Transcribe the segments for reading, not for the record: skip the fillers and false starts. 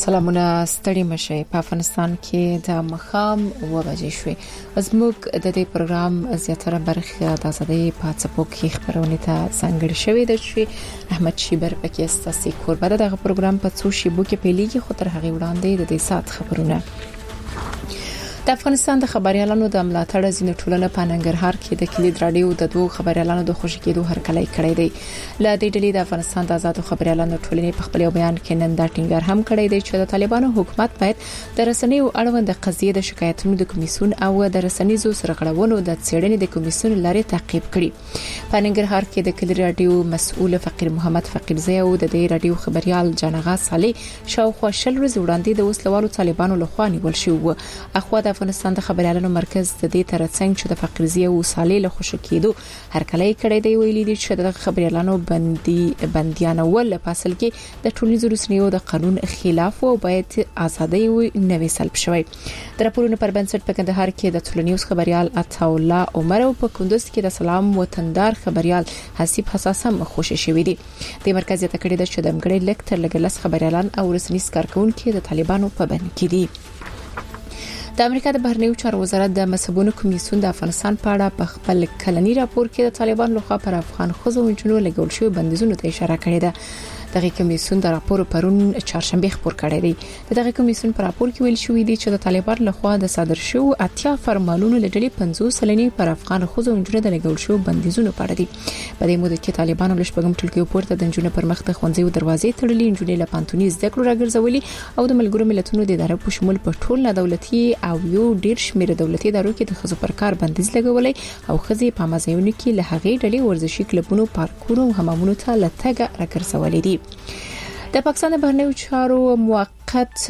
سلامونه ستړي مشه. په افغانستان کې د مخام وبجې شوې. زموږ د دې پروګرام زیاتره برخه د آزادۍ په څپو کې خبرونه ته څنګه شوې ده چې احمد شیبر پکې ستاسو قربانه دغه پروګرام په څو شیبو کې پیلېږي، خو تر هغه وړاندې د دې سات خبرونه. د افغانستان د خبريالانو د ملاتړ ځینې ټولنه په ننګرهار کې د کلید رادیو د دوه خبريالانو د خوشی کېدو هرکلی کړی دی. ل دې ډلې د افغانستان د آزادو خبريالانو ټولنې په خپل بیان کې نن دا ټینګار هم کړی دی چې د طالبانو حکومت باید د رسنیو اړوند قضیې د شکایتونو د کمیسیون او د رسنیزو سرغړونو د څېړنې د کمیسیون لارې تعقیب کړي. په ننګرهار کې د کلید رادیو مسؤل فقیر محمد فقیرزی او د دې رادیو خبريال جانغا صالح شاوخوا شل ورځې وړاندې د وسلوالو طالبانو لخوا نیول شو. اخوا د افغانستان د خبريالانو مرکز د دې ترڅنګ چې د فقیرزی او صالح له خوشی کېدو هرکلی کړی دی، ویلي دي چې د خبريالانو بنديانول په اصل کې د ټولنیزو رسنیو د قانون خلاف او باید ازادي نوې سلب شوی. د راپورونو پر بنسټ په کندهار کې د ټولنیز خبريال عطاءالله عمر او په کندوز کې د سلام وطندار خبريال حسیب حساس هم خوشی شوی دي. د مرکز ته کړی د شدمګړي لیکتر لګلس خبريالان او رسنیز کارکونکو د طالبانو په بند کې دي. د امریکا د بهرنیو چارو وزارت د مذهبونو کمیسیون د افغانستان په اړه په خپل کلنی راپور کې د طالبانو لخوا پر افغان ښځو او نجونو لګول شوی بندیزونو ته اشاره کړې ده. دغه کمیسیون د راپور پرون چهارشنبه خبر کړی دی. دغه کمیسیون پر راپور کې ویل شوی دی چې د طالبانو لخوا د صادر شو 80 فرمانونو لړلې 50 سلنې پر افغان ښځو او نجونو د لګول شوی بندیزونو په اړه دي. په دې موده کې طالبانو له شپږم ټولګي پورته د نجونو پر مخ د ښوونځي دروازې تړلې، نجونې له پانتوني زده کړو راګرځولې او د ملګرو ملتونو د ادارې په شمول په ټول نه دولتي او یو ډیر شمیر دولتي ادارو کې د ښځو پر کار بندیز لګولې او ښځې په مازیونو کې له هغې ډلې ورزشي کلبونو، پارکونو او حمامونو ته لټګه راګرځولې دي. د پاکستان د بهرنیو چارو موقت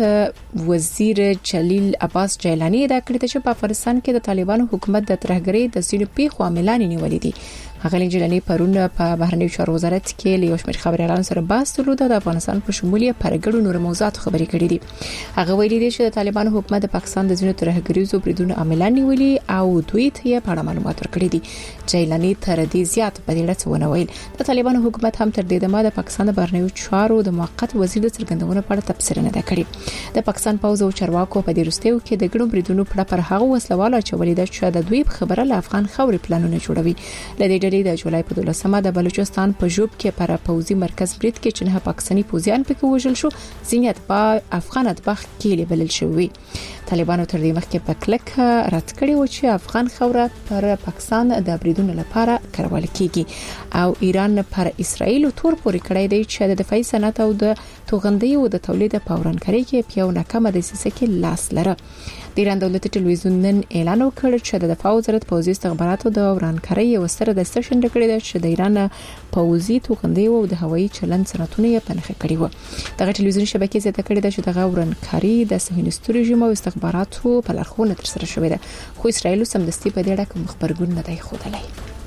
وزیر جلیل عباس جیلانی دا کړی چې په افغانستان کې د طالبانو حکومت د ترهګرۍ د سینو پیښو عاملان نیولې دي. هغه جیلانی پرون په بهرنیو چارو وزارت کې له یو شمېر خبريالانو سره بحث درلود د افغانستان په شمول یې پرګړو نور موضوعات خبرې کړې دي. هغه ویلي دی چې د طالبانو حکومت د پاکستان د ځینو ترهګریزو بریدونو عاملان نیولې او دوی ته یې په اړه معلومات ورکړي دي. جیلانی تر دې زیات په دې اړه څه ویل. د طالبانو حکومت هم تر دې دمه د پاکستان د بهرنیو چارو د موقت وزیر د څرګندونو په اړه تبصره نه کړې. د پاکستان پوز او چارواکو په دې وروستیو کې د ګڼو بریدونو په اړه پر هغه وسلواله چولې د چې د دوی خبره له افغان خاورې پلانونه جوړوي. لدې ډلې د جولای په سما د بلوچستان په جوب کې پر پوزي مرکز برید کې چې نه پاکستاني پوزیان پکې وژل شو، ځینې په افغان اطباق کې لیبل شوی. طالبانو تر دې مخکې په کلک رد کړی و چې افغان خوره پر پاکستان د بریدونو لپاره کارول کیږي او ایران پر اسرائیل تور پوري کړی دی چې د دفاعي صنعت او د توغندۍ او د تولید په ورانکاري کې پیو ناکامه د سیسه کې لاس لره. د ایران دولتي ټلویزیون نن اعلان وکړ چې د دفاع وزارت پوځي استخباراتو د ورانکاري یو ستر د سټیشن کړی دی چې د ایران پوځي توغندۍ او د هوایي چلند صنعتونه یې په نښه کړی و. دغه ټلویزیون شبکې زیاته کړې ده چې دغه ورانکاري د صهیونیستو رژیم او استخباراتو په لارښوونه تر سره شوې ده، خو اسرائیل سمدستي په دې اړه کوم خبرګون نه دی ښودلی.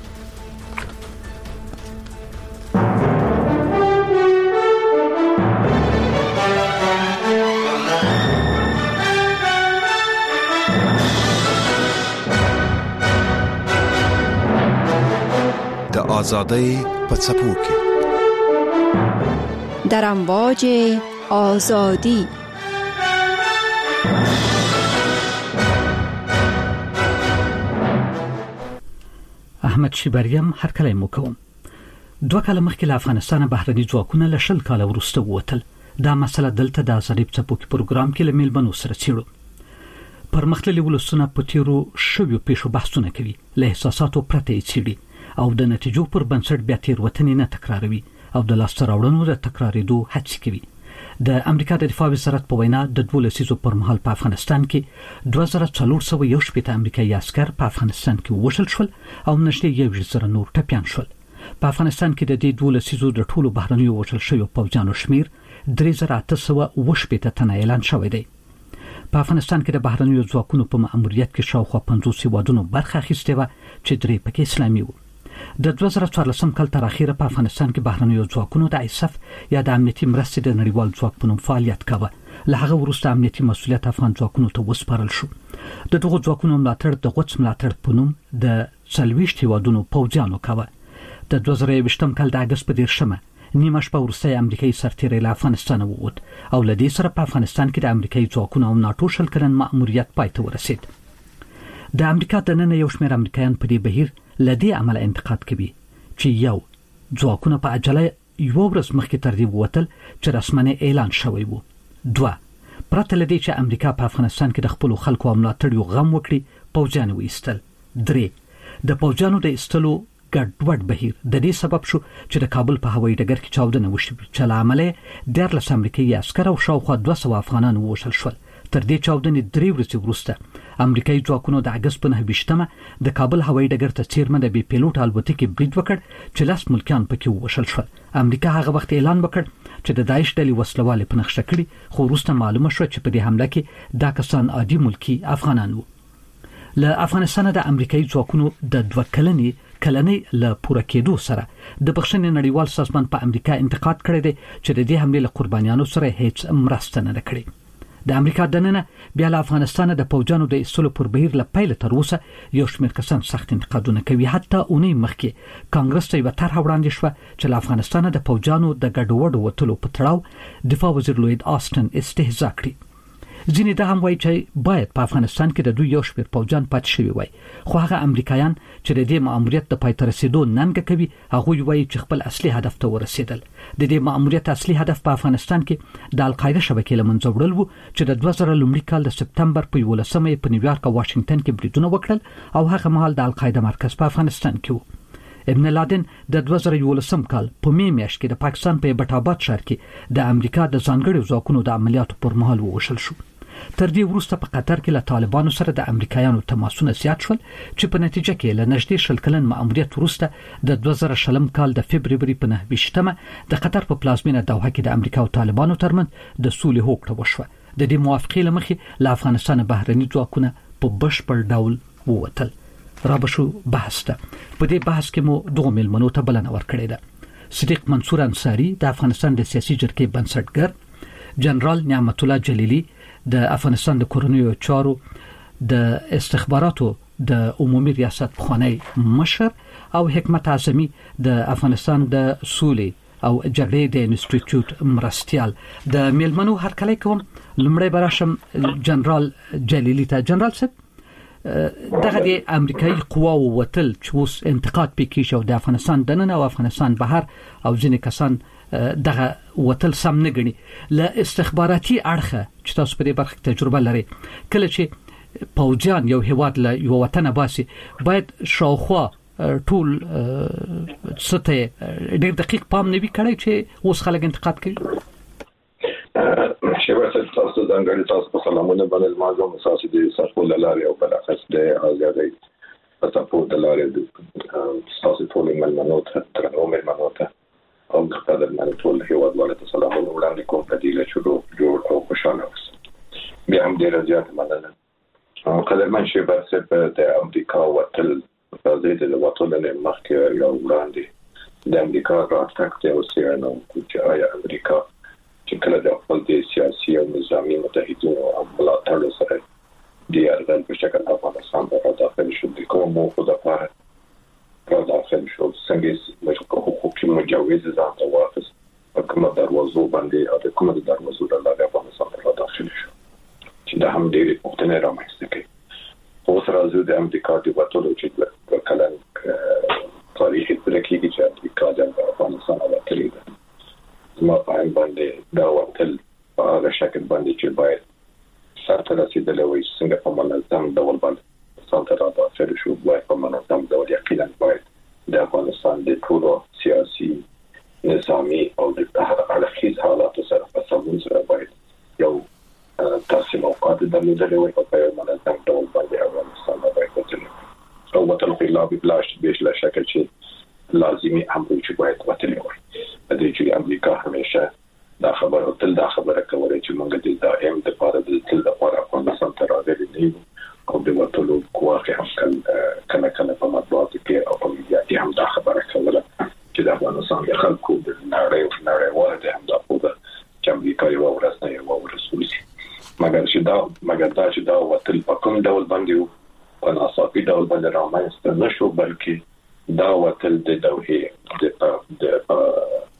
آزادی په څپو کې در امواج آزادی. احمد شیبریم هرکلی مو کوم. 2 کال مخکې له افغانستان بهرني ځواکونه له 10 کال وروسته ووتل. دا مسله دلته د آزادی په څپو کې پروګرام کې له میلمنو سره څیړو. پرمختللي ولسونه په تیرو شویو پیښو بحثونه کوي، له احساساتو پرته یې څیړي او د نتیجو پر بنسټ بیا تیروتنې نه تکراروي او د لاسته راوړنو د تکرارېدو هڅه کوي. د امریکا د دفاع وزارت په وینا د 12 لسیزو پر مهال په افغانستان کې 2411 امریکایي عسكر په افغانستان کې وشل شول او نږدې 1000 نور ټپيان شول. په افغانستان کې د دې 12 لسیزو د ټولو بهرنیو وشل شویو پوځیانو شمیر 3818 تنه اعلان شوی دی. په افغانستان کې د بهرنیو ځواکونو په مأموریت کې شاوخوا 50 هیوادونو برخه اخیستې و چې 3 پکې اسلامي وو. د 2014 کال تر اخیره په افغانستان کې بهرنیو ځواکونو د ISAF یا د امنیتي مرستې د نړیوال ځواک په نوم فعالیت کاوه. له هغه وروسته امنیتي مسؤلیت افغان ځواکونو ته وسپارل شو. د دغو ځواکونو ملاتړ د غوڅ ملاتړ په نوم د 40 هیوادونو پوځیانو کاوه. د 2020 کال د اگست په 10 نیمه شپه وروسته امریکایي سرتیری له افغانستان ووت او له دې سره په افغانستان کې د امریکایي ځواکونو او ناتو شل کلن مأموریت پای ته ورسید. د امریکا دننه یو شمېر امریکایان په دې بهیر له دې عمله انتقاد کوي چې یو ځواکونه په عجله یو ورځ مخکې تر دې ووتل چې رسمنه اعلان شوی وو. 2 پرته له دې چې امریکا په افغانستان کې د خپل خلکو او ملاتړیو غم وکړي پوځیان وایستل. 3 د پوځیانو د ایستلو ګډوډ بهیر د دې سبب شو چې د کابل په هوایي ډګر کې چاودنه وشوه چې له امله 14 امریکایي عسکر او شاوخوا 200 افغانان ووژل شول. تر دې چاودنې 3 ورځې وروسته امریکایي ځواکونو د اگست په 29مه د کابل هوایي ډګر ته څیرمه د بي پیلوټ الوتکې برید وکړ چې 10 ملکیان پکې ووژل شول. امریکا هغه وخت اعلان وکړ چې د داعش ډلې وسلواله په نقشه کړي، خو وروسته معلومه شو چې په دې حمله کې دا کسان عادي ملکی افغانان وو. له افغانستان د امریکایي ځواکونو د 2 کلنې له پوره کېدو سره د بخښنې نړیوال سازمان په امریکا انتقاد کړی دی چې د دې حمله له قربانیانو سره هیڅ مرسته نه کړې. د امریکا دننه بیا له افغانستان د پوځانو د ایستلو پر بهیر له پیل تر اوسه یو شمېر کسان سخت انتقادونه کوي. حتی اونۍ مخکې کانګرس ته یو طرح وړاندې شو چې له افغانستان د پوځانو د ګډوډ وټلو په تړاو دفاع وزیر لوید آستن استهزاء کړی. ځینې دا هم وایي چې باید په افغانستان کې د دوی یو شمېر پوځیان پاتې شوي وای، خو هغه امریکایان چې د دې مأموریت د پای ته رسیدو ننګه کوي هغه وایي چې خپل اصلي هدف ته ورسېدل. د دې مأموریت اصلي هدف په افغانستان کې د القاعده شبکې له منځه وړل وو چې د 2000 لومړي کال د سپتمبر په 11مه په نیویارک او واشنگټن کې بریدونه وکړل او هغه مهال د القاعده مرکز په افغانستان کې وو. ابن لادن د 2011 کال په میاشت کې د پاکستان په ایبټ آباد ښار کې د امریکا د ځانګړي ځواکونو د عملیاتو پر مهال ووژل شو. تر دې وروسته په قطر کې له طالبانو سره د امریکایانو تماسونه زیات شول چې په نتیجه کې له نږدې شل کلن مأموریت وروسته د 2000 کال د فبرवरी په 29مه د قطر په پلازمینه دوحه کې د امریکا او طالبانو ترمنځ د سولې هوکړه وشوه. د دې موافقې لمخې له افغانستان بهرني ځواکونه په بشپړ ډول ووتل. را بشو بحث ته په دې بحث کې مو دوه ملمنو ته بلنه ورکړې ده. صدیق منصور انصاری د افغانستان د سیاسي جرګې بنسټګر، جنرال نعمت الله جلیلی د افغانستان د کورنیو چارو د استخباراتو د عمومي ریاست بخوانی مشر، او حکمت اعظمی د افغانستان د سولې او جګړې د انسټیټیوټ مرستيال. د ملمنو هرکلی کوم. لمړی براشم جنرال جلیلی ته. جنرال صاحب، دغه د امریکایي قواو وتل چې اوس انتقاد پکې شو د افغانستان دننه او افغانستان بهر او ځینې کسان دغه وتل سم نه غني له استخباراتي اړخه چې تاسو په دې برخه کې تجربه لرئ. کله چې پوځیان یو هیواد له یو وطن باسي باید شاوخوا ټول سته ډېر دقیق پام نه وي کړی چې اوس خلک انتقاد کوي. شبکه تاسو څنګه تاسو په سلامونه باندې مازه مساسي دي سپول لاري او بل اخص د ازادي سپول لاري د تاسو ټول ملمنوت تر نو ملمنوت او قدر باندې ټول هیواد باندې سلامونه وړاندې کوم په دې له جوړ او خوشاله اوس. بیا هم ډیر زیات مننه. قدرمن شبکه د امریکا وتل په دې د وټول نه مخکې یو وړاندې د امریکا راتګ ته اوسېنو چې آیا امریکا چې کله د خپل د سیاسي او نظامی متحدینو او ملاتړ سره د یارګل په شکل افغانستان ته داخل شو د کوم خو د پاره داخل شو څنګه چې حقوقي مجوز ځان ته واپس په کومه دروازه باندې او د کومه دروازه د لاره افغانستان ته داخل شو چې دا هم ډېر پوښتنه رامنځته کوي. اوس راځو د امریکا د وټولو چې کله تاریخي پرېکړې چې امریکا د افغانستان راوړلې ده ما په باندې دا وټل په هغه شکل باندې چې باید ساتل رسیدلې وي څنګه په منظم ډول باندې ساتل راځي شو باید په منظم ډول یقینا باید د افغانستان د ټولو سیاسي نظامی او د اړخیز حالاتو سره په سمون سره باید یو تاسو موقعات درلودلې وي په یو منظم ډول باندې افغانستان باید وځي او وطن خو لا بلاش بلا شکل چې لازمي امر چې باید وطن وي. د دې چې امریکا همیشه دا خبره تل دا خبره کوي چې موږ د دائم د پاره د تل د پاره افغانستان ته راغلي نه او د وټولو کوه هم کله په مطبوعاتو کې او په میډیا کې هم دا خبره کوله چې د افغانستان د خلکو د نړۍ ورته هم دا په چې امریکا یو ورځ نه یو ورځ وځي. مګر دا چې دا وټل په کوم ډول باندې په ناڅاپي ډول باندې رامنځته نشو، بلکې دا وټل د دوه د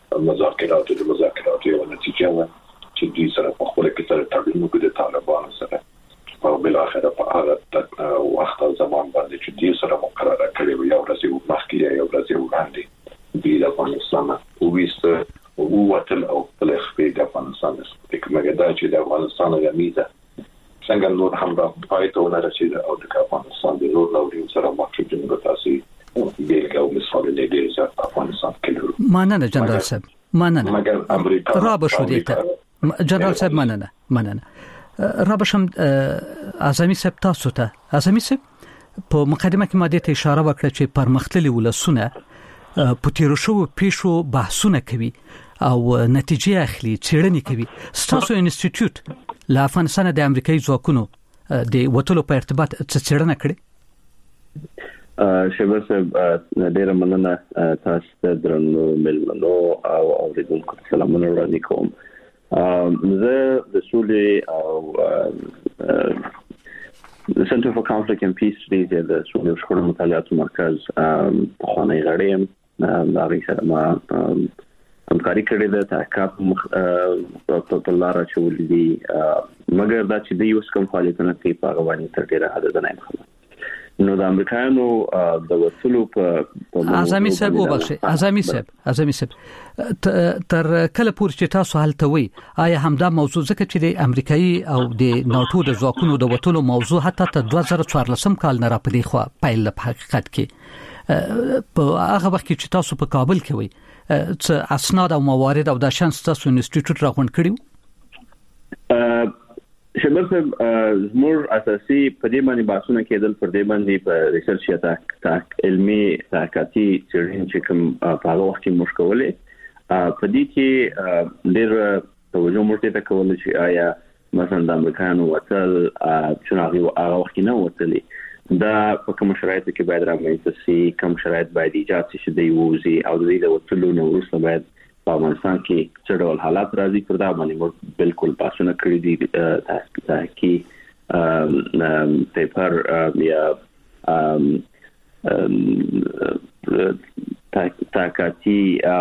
مذاکرات یو نتیجه و چې دوی سره په خپل کې سره تړون وکړي د طالبانو سره او بل اخر په هغه وخت او زمان باندې چې دوی سره مقرره کړي یو ورځ یو مخکې یو ورځ یو وړاندې دوی د افغانستان او ووتل او په خپل د افغانستان د کومګدا چې د افغانستان غمیزه څنګه نور هم د پایته ورسېد او د افغانستان د نور لوري سره مخکې جنګ تاسو بیلګه او مثال نه دی چې افغانستان کې مننه جنرال صاحب مننه مګر امریکا را بشودی ته جنرال صاحب مننه را بشم اعظمي صاحب تاسو ته اعظمي صاحب په مقدمه کې ماده ته اشاره وکړه چې پرمختللي ولسونه په تیر شو پیښو بحثونه کوي او نتیجې اخلي چیرنې کوي ستاسو انسټیټیوټ له افغانستان د امریکایي ځواکونو د وټلو په ارتباط څه چیرنه کړې شباب صاحب ډیر مننه تاسو ته درنو ملمنو او اوریدونکو سلامونه وړاندې کوم زه د سولې او د Center for Conflict and Peace Studies د سولې شخړو مطالعاتو مرکز په خانه غړیم دا ریسه ما همکاري کړې ده تحقیقات په لار اچولې دي مګر دا چې د یو کوم فعالیتونه کوي په هغه باندې تر ډیره حد نه یم نو د امریکایانو د وصولو په اعظمي صاحب وبخښي اعظمي صاحب تر کله پورې چې تاسو هلته وي آیا همدا موضوع ځکه چې د امریکایي او د ناتو د ځواکونو د وټلو موضوع حتی تر 2014 کال نه را پدې خو پیل په حقیقت کې په هغه وخت کې چې تاسو په کابل کې وي څه اسناد او موارد او د شانس تاسو انسټیټیوټ راغون کړیو شباب صاحب زموږ اساسي په دې باندې بحثونه کېدل پر دې باندې په ریسرچ یا علمي تحقیقاتي څېړنې چې کوم په هغه وخت کې موږ کولې په دې کې ډېر توجه موږ ته کولای چې آیا مثلا د امریکایانو وتل چې هغه وخت نه وتلې دا په کوم شرایطو کې باید رامنځته شي کوم شرایط باید ایجاد شي چې د ووزي او د دې وتلو نو وروسته باید په افغانستان کې څه ډول حالات راځي پر دا باندې موږ بالکل بحثونه کړی دي تحقیقي پیپر یا تحقیقاتي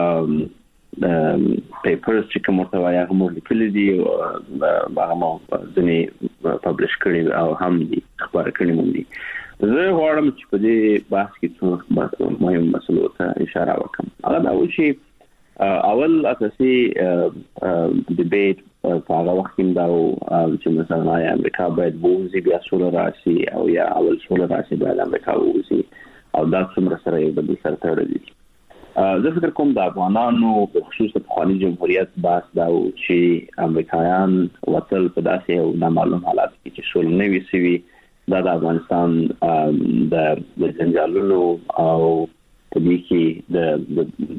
پیپرز چې کوم ورته وایي هغه موږ لیکلي دي هغه مو ځینې پبلش کړي او هم دي خبره کړي مونږ دي زه غواړم چې په دې بحث کې څو مهم مسلو ته اشاره وکړم هغه دا و چې اول اساسي ډیبیټ په هغه وخت کې دا چې مثلا امریکا باید ووزي بیا سوله راشي او یا اول سوله راشي باید امریکا ووزي او دا څومره سره یو بل سره تړلي زه فکر کوم د افغانانو په خصوص په خاني جمهوریت بحث دا چې امریکایان وتل په داسې یو نامعلوم حالات کې چې سوله نه وي سوي دا د افغانستان د جنجالونو او په دې کې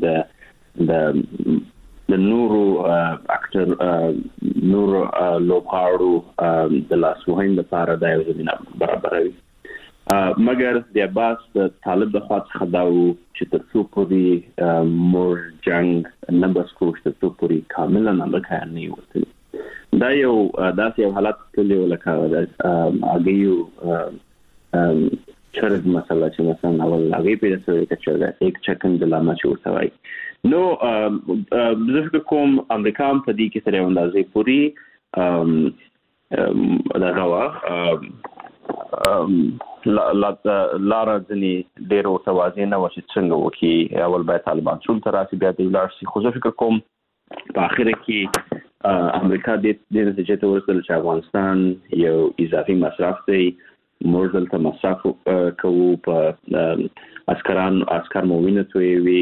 د نورو اکټر نورو لوبغاړو د لاسوهین لپاره د یو زمينه برابروي مګر د عباس د طالب د خاص خداو چې تر څو پورې مور جنگ نه بس کوښښ تر څو پورې کاملا نه کار نه وته دا یو داسې حالت کلی ولکه اګیو چرګ مسله چې مثلا اول هغه پیدا شوی چې یک چکن د لامه چورته وای نو زه فکر کوم امریکا په دې کې سره اندازې پوری دا غوا لار ځنی ډیرو توازن او چې څنګه وکي اول به طالبان ټول تراسي بیا د لار سي خو زه فکر کوم په اخر کې امریکا د نتیجې ته ورسېدل چې افغانستان یو اضافي مصرف دی موږ دلته مصرف کوو په عسكر موینه توي وي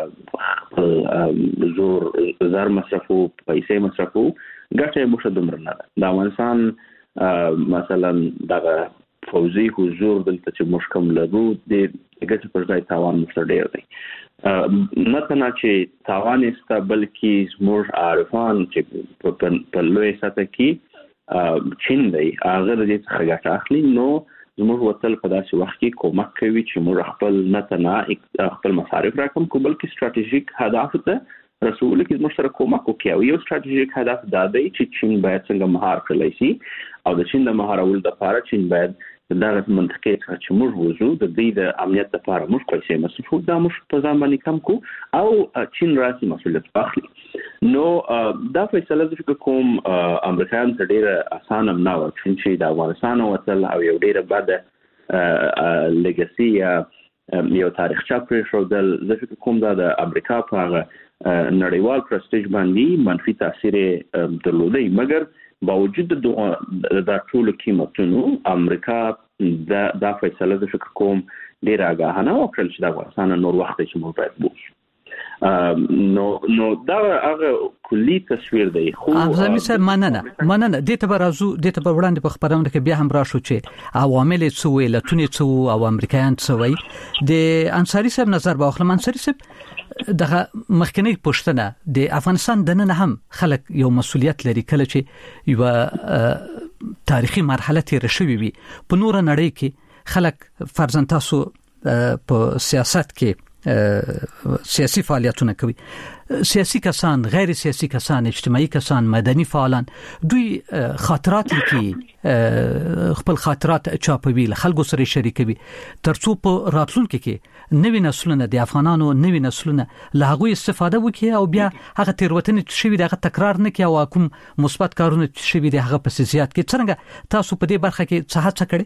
زور زر مصرفو پیسې مصرفو ګټه موږ دمرنه د افغانستان مثلا دغه فوزي حضور دلته چې موږ کوم لرو د ګټه پر ځای تاوان مستر ډیر دی نه تنه چې تاوان است بلکې موږ عارفان چې په لوی سطح کې چین دی هغه د دې څخه ګټه اخلي نو زموږ وتل په داسې وخت کې کومک کوي چې موږ خپل نه تنه خپل مصارف راکم کو بلکې ستراتیژیک هدف ته رسول کې زموږ سره کومک وکړي او یو ستراتیژیک هدف دا دی چې چین باید څنګه مهار کړی شي او د چین د مهارولو لپاره چین باید دا منطقي چې موږ وځو د دې د امنیت لپاره موږ پیسې مصرفو دا موږ په ځان باندې کم کو او چین راسي مسؤلیت اخلي نو دا فیصله د کوم امریکایان ته ډیره اسانه نه و چې د افغانستان وصل او یو ډیره بد لیګاسي یو تاریخ چا پرېښودل د کوم د امریکا په نړیوال پرستیج باندې منفي تاثیر درلودي مګر باوجود د ټولو قیمتونو امریکا دا فیصله د فکر کوم ډیر آگاهانه وکړل چې د افغانستان نور وخت چې موږ باید بوځو نو دا هغه کلی تصویر دی خو افزامي صاحب مننه د ته برازو د ته وړاندې په خبرونه کې بیا هم راشو چې عوامل څه ویلتونی څه او امریکایان څه وی د انصاری صاحب نظر باخلم انصاری صاحب دغه مخکنی پښتنه د افغانستان دننه هم خلک یو مسولیت لري کله چې یو تاریخي مرحله تیر شوی وي په نور نړۍ کې خلک فرضاً تاسو په سیاست کې سیاسي فعالیتونه کوي سیاسي کسان غیر سیاسي کسان اجتماعي کسان مدني فعالان دوی خاطرات لیکي خپل خاطرات چاپوي خلکو سره شریکوي ترڅو په راتلونکو کې نوې نسلونه د افغانانو نوې نسلونه له هغه استفاده وکړي او بیا هغه تیروتنې چې شوي دغه تکرار نه کړي او کوم مثبت کارونه چې شوي دي هغه په سیاست کې څنګه تاسو په دې برخه کې څه هڅه کړې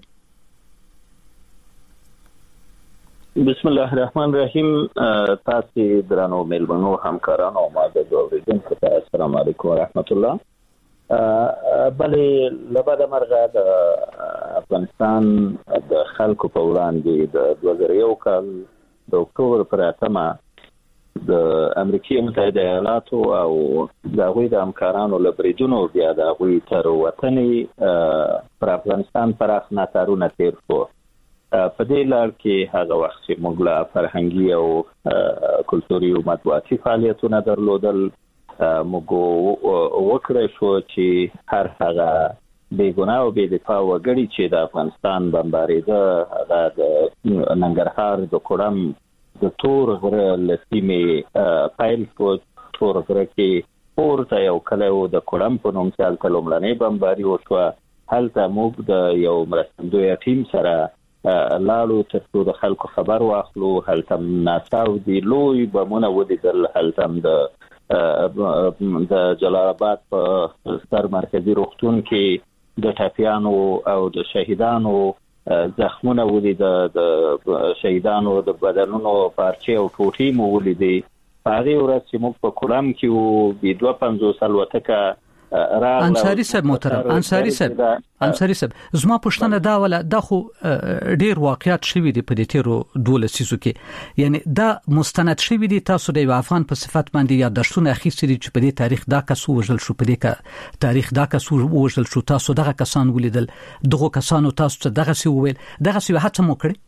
بسم الله الرحمن الرحیم تاسو درنو ملمنو همکارانو او ماده اوریدونکو ته السلام علیکم ورحمت الله بلې لبدا مرغه د افغانستان د خلکو په وړاندې د 2001 کال د اکتوبر پر 8 د امریکای متحده ایالاتو او د غوی د همکارانو لبریدونو بیا د غوی تر وطني پر افغانستان پراخ ناتارونه تیر شو په دې لار کې هغه وخت چې موږ لا فرهنګي او کلتوري او مطبوعاتي فعالیتونه درلودل موږ وکړای شو چې هر هغه بیګناه او بې دفاع وګړي چې د افغانستان بمباریده هغه د ننګرهار د کوړم د تور غره لسیمې پایل کو تور غره کې پورته یو کله د کوړم په نوم چې هلته لومړنۍ بمباري وشوه هلته موږ د یو مرستندوی ټیم سره لاړو ترڅو د خلکو خبر واخلو هلته ناڅاو دي لوی بمونه ولیدل هلته د جلال آباد په ستر مرکزي روغتون کې د ټاپیانو او د شهیدانو زخمونه ولیدل د شهیدانو د بدنونو پارچې او ټوټې مو ولیدې هغه ورځ چې موږ په کوړم کې وو د 250 سالوتکه انصاری صاحب محترم انصاری صاحب زما پښتنه دا ولا د خو ډیر واقعیت شوي دي په دې تیرو 12 سيزو کې یعنی دا مستند شوي دي تاسو د افغان په صفت باندې یادښتونه اخیستي دي چې په دې تاریخ دا کسو وژل شو په دې تاریخ دا کسو وژل شو تاسو دغه کسان ولیدل دغه کسانو تاسو دغه سی ویل دغه سی هڅه مو کړی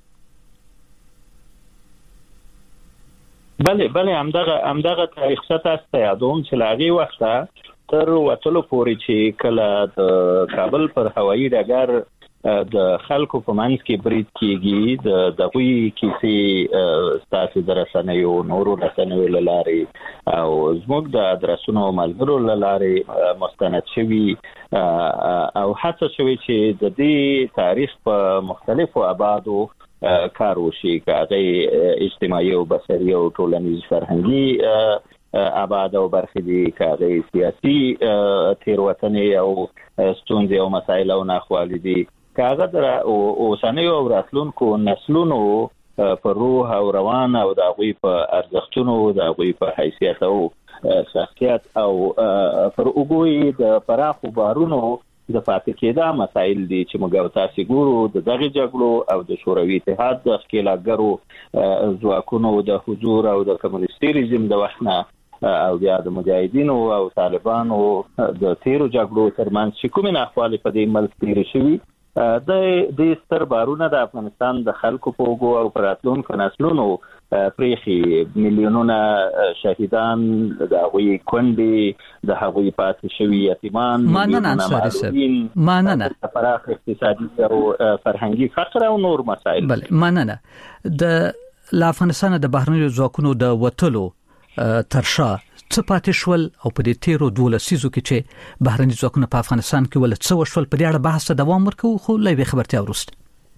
بله همدغه تاریخ ستاسو یادوم چې لاغي وخته تر وټلو پورې چې کله د کابل پر هوایي ډګر د خلکو په منځ کې برید کیږي د دغوی کیسې ستاسو درسنیو نورو رسنیو لاري او زموږ د ادرسونو ملګرو لاري مستند شوي او حتی شوي چې د دې تاریخ په مختلفو ابعادو کار وشي کاغه اجتماعي او بصري او ټولنیز فرهنګي ابعاد او برخې دي کاغه سیاسي تیروتنې او ستونزې او مسایل او ناخوالې دي کاغه در اوسنیو او راتلونکو نسلونو پر روح او روان او د غوي په ارزښتونو د غوي په حیثیت او شخصیت او پر وګوي د پراخو بارونو د فاتح کېدا مسایل دي چې موږ تاسو ګورو د دغه جګړو او د شوروي اتحاد د ښکېلاګرو ځواکونو د حضور او د کمونیستي رژیم د وحنه او بیا د مجاهدینو او طالبانو د تیرو جګړو ترمنځ چې کومې ناخوالې په دې ملک تیر شوي د ستر بارونه د افغانستان د خلکو په وګو او پراتلونکو نسلونو پریخي میلیونونه شهیدان د هغوی کندې د هغوی پاتې شوي یتیمان مننه پراخ اقتصادي او فرهنګي فقر او نور مسایل بله مننه د افغانستان د بهرنیو ځواکونو د وټلو ترشا څه پاتې شول او په دې تیرو 12 لسیزو کې چې بهرني ځواکونه په افغانستان کې ول څه وشول په دې اړه بحث دوام ورکوو خو لوي خبرتیا ورسته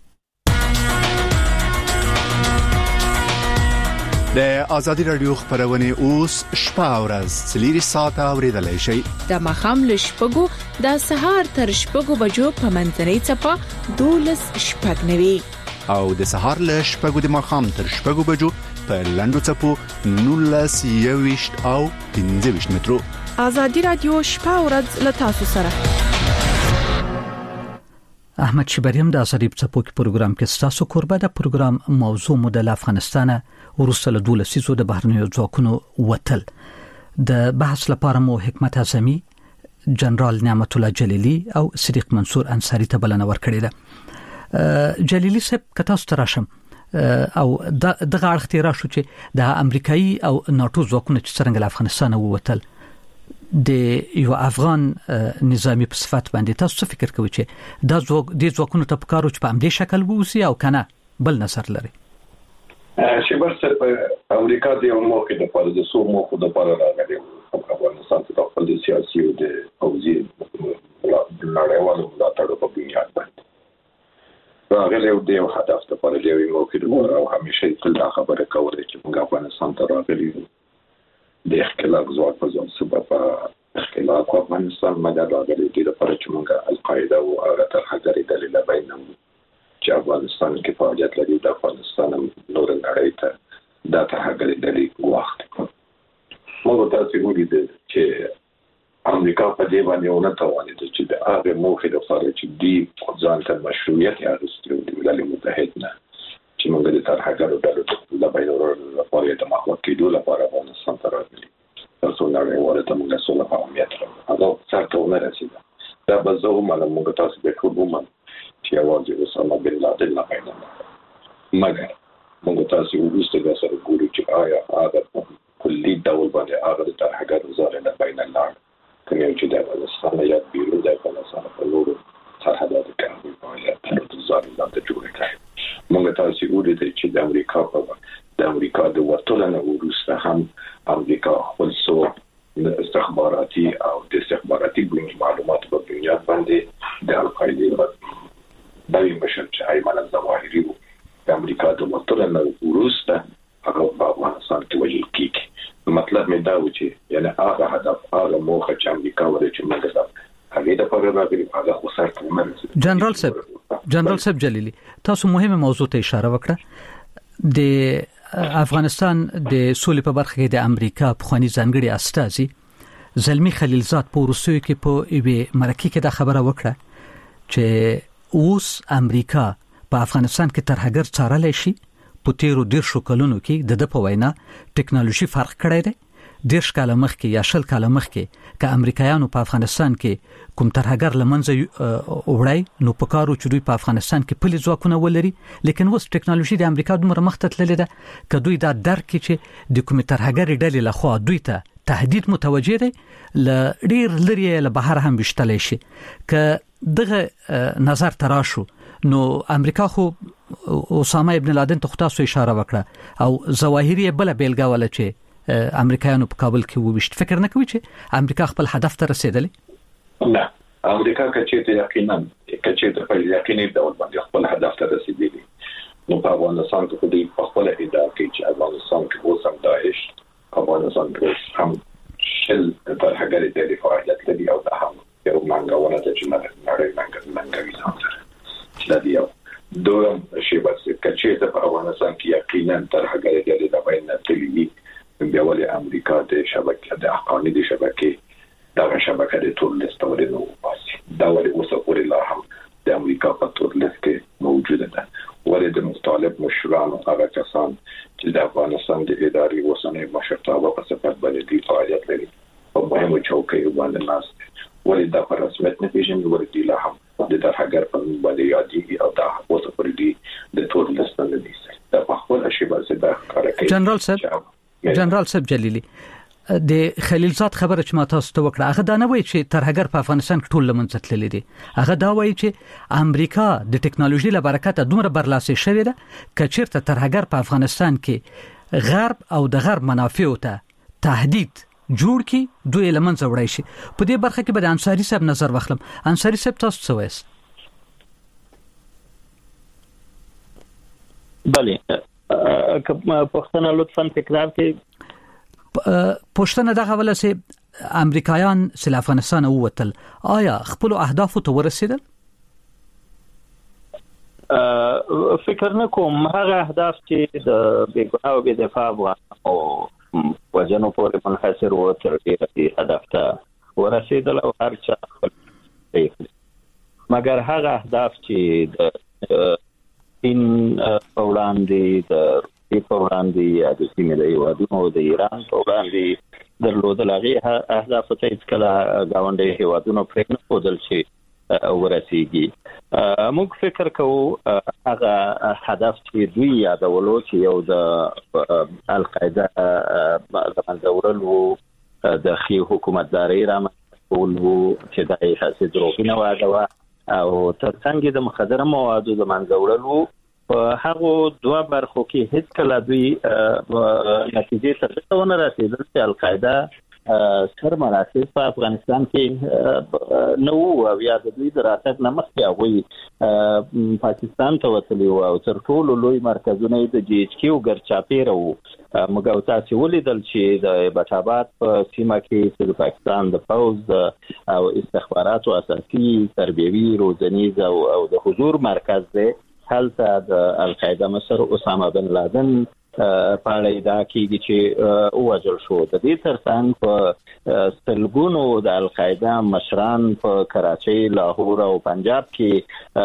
د ازادي رادیو خبرونه اوس شپه او ورځ 3 ساعته اوریدلای شئ د مخام له شپږو د سهار تر شپږو بجو په منځنۍ چپه 12 شپږ نوي او د سهار له شپږو د مخام تر شپږو بجو په لندو چپو 19 او 15 مترو ازادي رادیو شپه او ورځ له تاسو سره احمد شبریم د ازادي چپو کې پروګرام کې ستاسو قربه د پروګرام موضوع مدل افغانستان ورسته له 12 لسیزو د بهرنیو ځواکونو وتل د بحث لپاره مو حکمت اعظمي جنرال نعمت الله جلیلی او صدیق منصور انصاری ته بلنه ورکړې ده جلیلی صاحب کته ستراشم او د غاړه اختیار شو چې د امریکایي او ناتو ځواکونو چې څنګه له افغانستان ووتل د یو افغان نظامی په صفت باندې تاسو څه فکر کوئ چې د ځواکونو ته پکارو چې په همدې شکل ووسی او کنه بل نظر لري چې برسه په امریکا د یو موقع د پاره د سو موقع د پاره راغلی افغانستان ته خپل سیاسي او د اوزي نړیوالو ملاتړ په بنیاد باندې راغلی او د یو هدف ته پاره د یو موقع د پاره او همیشه تل خبره کوله چې موږ افغانستان ته راغلی د اختلاف ځواک په ځان سبب اختلاف افغانستان مګر راغلی د لپاره چې موږ القاعده او هغه ترهګری دلیل بینم چې افغانستان کې فعالیت لري د افغانستان نور نړۍ ته د ترهګری دلیل وخت موږ تاسو وګورئ چې امریکا په دې باندې ونه توانید چې د هغه موخې لپاره چې دی ځان ته مشروعیت اخیستل د ملل متحد نه چې موږ د ترهګرو ډلو د بینورو لپاره د محو کېدو لپاره افغانستان ته راغلي تاسو نړیواله ته موږ سره فعالیت هغه څرته ونه رسیده دا به زه هم موږ تاسو به ټول ومن چې اواز اسامه بن لادن نه پیدا مګر موږ تاسو وګورئ سره ګورو چې آیا هغه کلی ډول باندې هغه د ترهګرو ځای نه بین الله کوم چې د افغانستان یا بیرون د افغانستان په لور سرحدات کې فعالیت د ځای نه جوړ کړي موږ تاسو وګورئ چې د امریکا د وټول نه وروسته هم امریکا خپل څو استخباراتي او د استخباراتي معلومات په بنیاد باندې د القاعده د بشر چې ایمان الظواهری د امریکا د وټول نه وروسته هغه په افغانستان کې وجل کیږي مطلب مې دا و چې یعنی هغه هدف هغه موخه چې امریکا ولې چې موږ هغه د پاره راغلي هغه خو سره کومه جنرال صاحب جلیلی تاسو مهمه موضوع ته اشاره وکړه د افغانستان د سولې په برخه کې د امریکا په خواني ځانګړي استازي زلمی خلیلزاد په روسیې کې په ایوه مرکه کې دا خبره وکړه چې اوس امریکا په افغانستان کې ترهګر څارل شي په تیرو 10 کلونو کې د په وینا ټکنالوژي فرق کړی دی 10 کال مخکې یا 10 کال مخکې که امریکایانو په افغانستان کې کوم ترهګر لمنځه وړای نو په کارو چې دوی په افغانستان کې پلي ځواکونه ولري لیکن اوس ټکنالوژي د امریکا دومره مخته تللې ده که دوی دا درک چې د کوم ترهګر ډلې لخوا دوی ته تهدید متوجه دی ل ډیر لري له بهر هم بشتلی شي که دغه نظر تراشو نو امریکا خو اسامه ابن لادن ته تاسو اشاره وکړه او ظواهری بل بیلګه ولا چې امریکایانو په کابل کې وویشت فکر نه کوي چې امریکا خپل هدف ته رسیدلی نه امریکا کچې یقینا په یقیني ډول باندې خپل هدف ته رسیدلی نو په افغانستان کې دوی په خپل ادعا کوي چې افغانستان کې اوس هم داعش افغانستان کې هم شل ترهګر دي فعالیت کوي او دا هم یو منګونه ده چې نړۍ منګوي ځان سره د یو دوم شی بس کچې په افغانستان کې یقینا ترهګر دي د باندې تللی بیا ولې امریکا د شبکې د حقانی د شبکې دا شبکه د ټول لستوري نو واسي دا ولې اوسه پورې لا هم د امریکا په ټول لست کې موجوده ده ولې د مختلف مشرانو هغه کسان چې د افغانستان د اداري وسنۍ مشرتابه په صفت باندې دی فعالیت لري په مهمو چوکیو باندې ناست ولې دا په رسمیت نه پیژني ولې دی لا هم د ترهګر په باندې یادېږي او دا اوسه پورې دی د ټول لست نه دي دا په خپل شی باندې دا کار کوي جنرال صاحب جلیلی د خلیلزاد خبره چې ما تاسو ته وکړه هغه دا نه وایي چې ترهګر په افغانستان کې ټول لمنځه تللی دي هغه دا وایي چې امریکا د ټکنالوژي له برکته دومره برلاسه شوې ده چې چیرته ترهګر په افغانستان کې غرب او د غرب منافعو ته تهدید جوړ کی دوی لمن زوړای شي. په دې برخه کې به انصاری صاحب نظر واخلم. انصاری صاحب تاسو څه وایي؟ بله پښتنه لطفاً تکرار کړئ. پښتنه دغه ولا سي امریکایان سل افغانستان ووتل، آیا خپل اهداف ته ورسېدل؟ فکر نه کوم هغه اهداف چې د بیګناه او بې دفاع او وجنو پورې منحصر وو تر دې هدف ته ورسېدل او هر چا مګر هغه اهداف چې د چین په وړاندې د په وړاندې یا د سیمې د هیوادونو او د ایران په وړاندې درلودل، هغه اهداف ته هیڅ کله ګاونډي هیوادونو پرې نه ښودل چې ورسیږي. موږ فکر کوو هغه هدف چې دوی یادولو چې یو د القاعده د منځورل وو د خي حکومتداري رامنځته وو چې د هیڅ دروغینه واده او ترڅنګ د مخدره موادو د منځورل وو. په هغه دوه برخو کې هیڅ کله دوی نتیجې ته ونه رسیدل چې القاعده سر مراتب په افغانستان کې نو او یا د دوی دراتک نمخې هغه پاکستان ته وتلی او تر ټولو لوی مرکزونه د جی ایچ کیو ګرچاپیره وو. موږ تاسو ولیدل چې د بټابات په سیمه کې د پاکستان د فوز او استخباراتو اساسي تربیوي روزنیز او د حضور مرکز دی. هلته د القاعده مشر اسامه بن لادن پاړې دا کېږي چې وژل شو. د دې ترڅنګ په سلګونو د القاعده مشران په کراچۍ، لاهور او پنجاب کې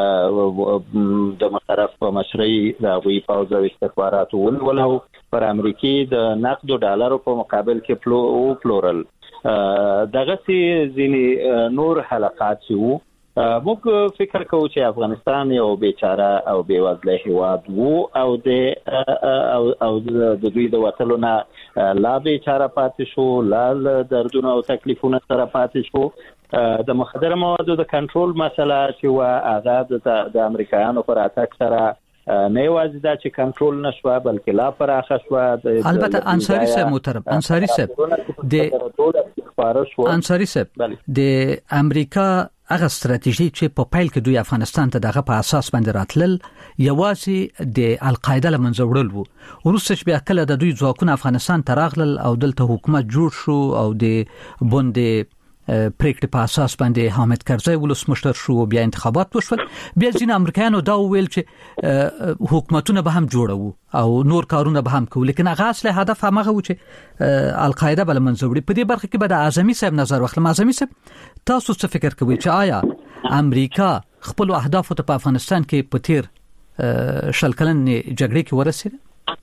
د مشرف په مشرۍ د وی پوز او استخباراتو ولولو پر امریکای د نقد ډالرو په مقابل کې پلورل. دغه سي ځینې نور حلقات وو. موږ فکر کوو چې افغانستان یو بیچاره او بیوزله هیواد وو او د دوی د وټلو نه لا بیچاره پاتې شو، لا دردونه او تکلیفونه سره پاتې شو. د مخدره موادو د کنټرول مسله چې هغه د امریکایانو پر اتاک سره نه یوازې دا چې کنټرول نشو بلکې لا پراخه شو. البته انصاری صاحب محترم، انصاری صاحب د امریکا هغه ستراتیژي چې په پیل کې دوی افغانستان ته دغه په اساس باندې راتلل یوازې د القاعده لمنځه وړل وو. وروسته چې بیا کله د دوی ځواکونه افغانستان ته راغلل او دلته حکومت جوړ شو او د بوندې پریکړې په اساس باندې حامد کرزی ولسمشر شو، بیا انتخابات وشول، بیا ځینې امریکایانو دا وویل چې حکومتونه به هم جوړو او نور کارونه به هم کوو، لیکن هغه اصلي هدف هغه و چې القاعده بل منځوړي. په دې برخه کې به د اعظمي صاحب نظر واخلم. اعظمي صاحب تاسو څه فکر کوئ چې آیا امریکا خپل اهداف ته په افغانستان کې په تیر شل کلن جګړې کې ورسېده؟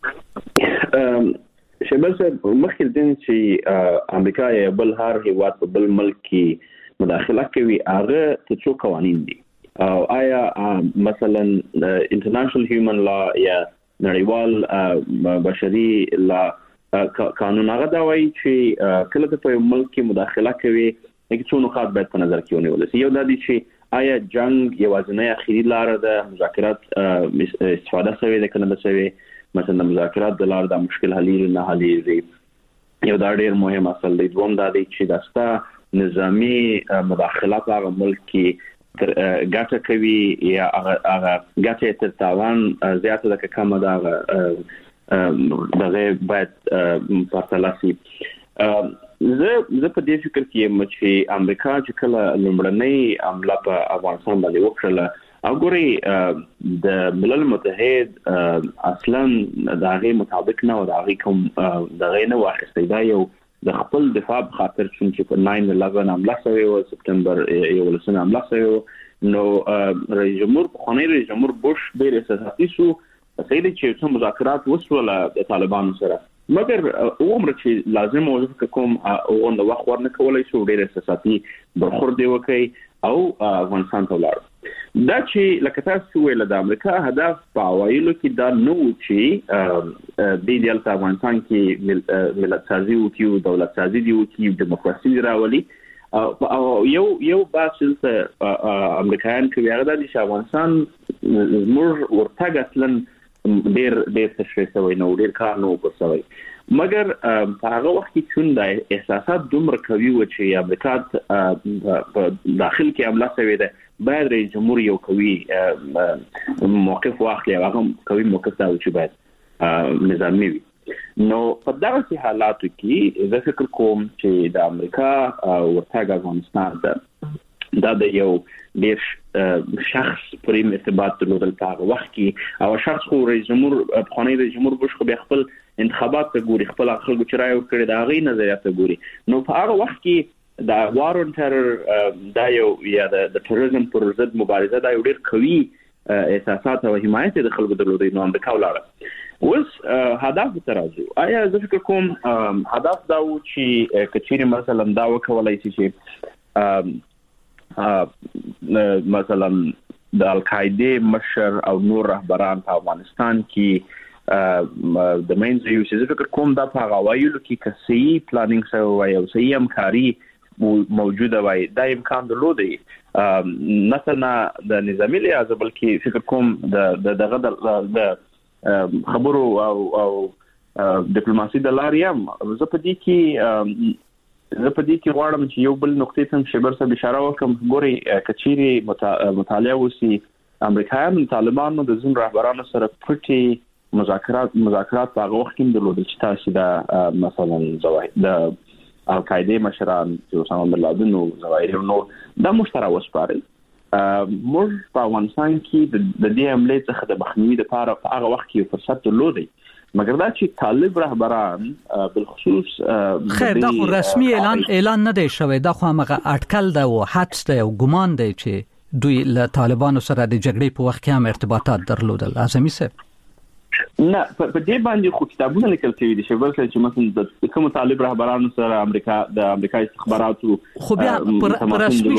شبل صاحب مخکې دین چې امریکا یا بل هر هیواد په بل ملک کې مداخله کوي هغه څه قوانین دي او آیا مثلا انټرنیشنل هیومن لا یا نړیوال بشري لا قانون هغه دا وایي چې کله ته په ملک کې مداخله کوي هیڅ څه نقاط باید په نظر کې ونیول شي. یو دا دي چې آیا جنگ یوازینی اخیری لار ده، مذاکرات استفاده شوی ده کنه شوی، مثلا مذاکرات د لار د مشکل حلی نه حلی دی. یو دا ډیر مهم اصل دی. دوم دا دی چې داستا نظامی مداخلات هغه ملک کې ګټه کوي یا هغه ګټه تر تاوان زیاته ده که کمه ده، دغه باید پرتلاسي. زه په دې فکر کې یم چې امریکا چې کله لومړنۍ حمله په افغانستان باندې وکړه وګورئ د ملل متحد اصلا د هغه مطابق نه او د هغه کوم دغه نه واخیستی، دا یو د خپل دفاع په خاطر چې په 9/11 حمله شوې او سپتمبر 11 حمله شوې نو رئیس جمهور خانه رئیس جمهور بوش ډېر احساساتي شو، سیدي چې څو مذاکرات وسول د طالبانو سره، مګر عمر چې لازم وظیفه کوم او نو وخت ورنه کولای شو ډېر احساساتي برخورد وکړي او افغانستان ته ولاړ. دا چې لکه تاسو ویل د امریکا هدف په اوایلو کې دا نو چې د دې افغانستان کې ملت سازي او کیو دولت سازي دی او کیو دیموکراسي راولي او یو باسل ته امریکایان کوي هغه د افغانستان زموږ ورتګ اصلا ډېر تشریح شوی نو ډېر کار نو وکړي مګر په هغه وخت کې چې د احساسات دومره قوي و چې امریکا په داخل کې حمله شوې ده باید رئیس جمهور یو قوي موقف واخلي هغه قوي موقف دا چې باید نظامي وي نو په دغه حالاتو کې زه فکر کوم چې د امریکا ورتګ افغانستان ته دا د یو ډیر شخص پرې ارتباط درلودل په هغه وخت کې او شخص خو رئیس جمهور افغاني رئیس جمهور بوش خو خپل انتخابات ته ګوري خپل خلکو چې رايو کړی دا غي نظریات ته ګوري نو په هغه وخت کې دا وار اون ټرر دا یو یا د ټیرریزم پر ضد مبارزه دا یو ډیر قوي احساسات او حمایت د خلکو درلودي نو امریکا ولاړه اوس هدف ترازو آیا زه فکر کوم هدف دا و چې کچېری مثلا دا وکولای شي چې مثلا د القاعده مشر او نور رهبران په افغانستان کې د مینځ یو څه فکر کوم دا په غوایلو کې کسي پلانینګ سوی او صحیح همکاري موجوده وای دا امکان درلودي مثلا د نظامی لحاظ بلکې فکر کوم دغه د خبرو او ډیپلوماسي د لارې هم زه په دې کې غواړم چې یو بل نقطې ته شبر سره اشاره وکم ګوري کچيري مطالعه وسی امریکایان طالبانو د ځین رهبرانو سره پټي مذاکرات په هغه وخت کې درلودل چې تاسو دا مثلا د القاعده مشران چې اسامه بن لادن او زواهری نو دا مشترک وسپارل موږ په افغانستان کې د دې عملې څخه د مخنیوي لپاره په هغه وخت کې فرصت درلودي مګر دا چې طالب رهبران بالخصوص خیر دا خو رسمي اعلان نه دی شوی دا خو هغه اټکل ده او حدس ده او ګمان دی چې دوی له طالبانو سره د جګړې په وخت کې هم ارتباطات درلودل اعظمي صاحب نه په دې باندې خو کتابونه لیکل شوي دي چې مثلا د کوم طالب رهبرانو سره د امریکا استخباراتو خو بیا په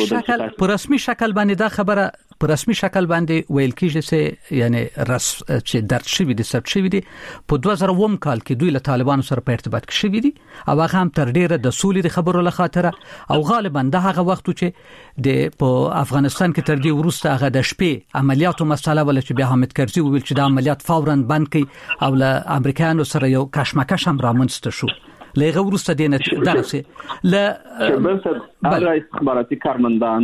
رسمي شکل باندې دا خبره په رسمي شکل باندې ویل کیږي چې یعنی چې درد شوی دي ثبت شوی دي په 2009 کال کې دوی له طالبانو سره په ارتباط کې شوی دي او هغه هم تر ډیره د سولې د خبرو له خاطر او غالبا د هغه وخت چې د په افغانستان کې تر دې وروسته هغه د شپې عملیاتو مسله ول چې بیا حامد کرزي ویل چې د عملیات فورا بند کړي او له امریکایانو سره یو کشمکش هم رامنځته شو لغه ورسته دینه درسه ل هغه استخباراتي کارمندان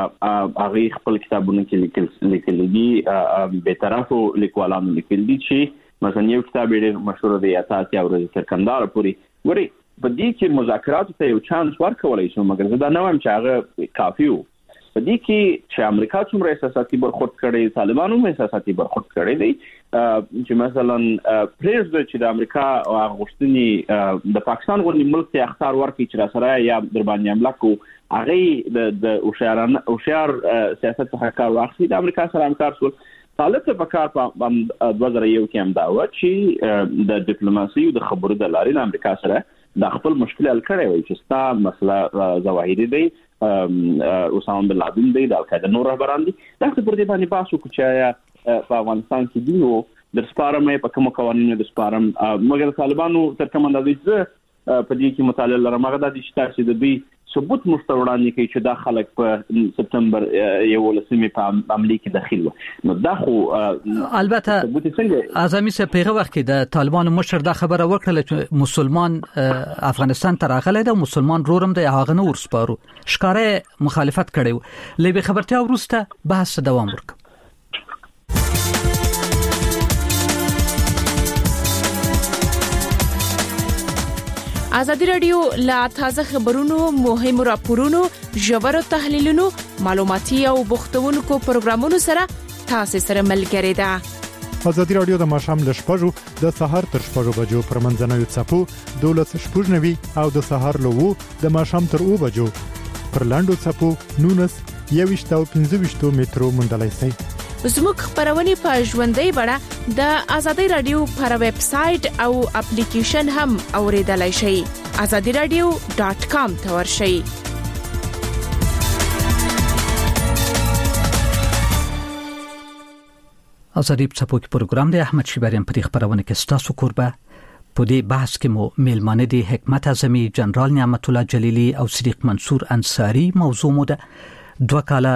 هغه خپل کتابونه کې لیکل دي به طرفو لیکوالانو لیکل دي چې مثلا یو کتاب ډېر مشهور دی اساسي او ترکندار پوری وري په دې کې مذاکرات ته یو چانس ورکولای شو مګر زه دا نه وایم چې هغه کافي وو په دې کې چې امریکا څومره احساساتي برخورد کړي طالبانو هم احساساتي برخورد کړي دي چې مثلا پریزیدنت چې د امریکا غوښتنې د پاکستان غوښتنې ملک ته اختیار ورکړي چې را سره یا در باندې حمله کو هغه د هوښیار سیاست څخه کار واخلي د امریکا سره همکار شول طالب ته په کار په 2001 کې هم دا و چې د ډیپلوماسي او د خبرو د لارې د امریکا سره د خپل مشکل حل کړی وي چې ستا مسله زواهری دی اسامه بن لادن دی د القاعده نور رهبران دي دا څه پر دې باندې باسو چې په افغانستان کې دی او د سپارم په کوم قوانینو د سپارم مګر طالبانو تر کوم اندازې په دې کې مطالعه لرم هغه د چې د دوی ثبوت مستوړانې کوي چې دا خلک په سپتمبر 11 په عملی کې داخل و نو دا خو البته اعظمي سه پیغه وخت کې د طالبانو مشر دا خبره وکړه چې مسلمان افغانستان ته راغلی دی مسلمان رورم دی هغه نور سپارو ښکارې مخالفت کړي لې خبرتیا ورسته بحث دوام ورک ازادي رادیو لا تازه خبرونو مهمو راپورونو ژورو تحلیلونو معلوماتي او بوختونکو پروګرامونو سره تاسو سره ملګری ده ازادي رادیو د ماشام ل شپږو د سحر تر شپږو بجو پر منځنوي چپو 12:00 او د سحر له 2 د ماشام تر 2 بجو پر لاندو چپو 19:15 مترو مندلای سي زموږ خبرونه په ژوندۍ بڼه د ازادي رادیو پر ویب سټ او اپلیکیشن هم اوریدلای شئ azadiradio.com ته ورشئ ازادي په پروګرام د احمد شیباریان په خبرونه کې ستاسو قربه په دې بحث کې مو میلمانه دي حکمت اعظمي جنرال نعمت الله جلیلی او صدیق منصور انصاری موضوع مو ده دوه کاله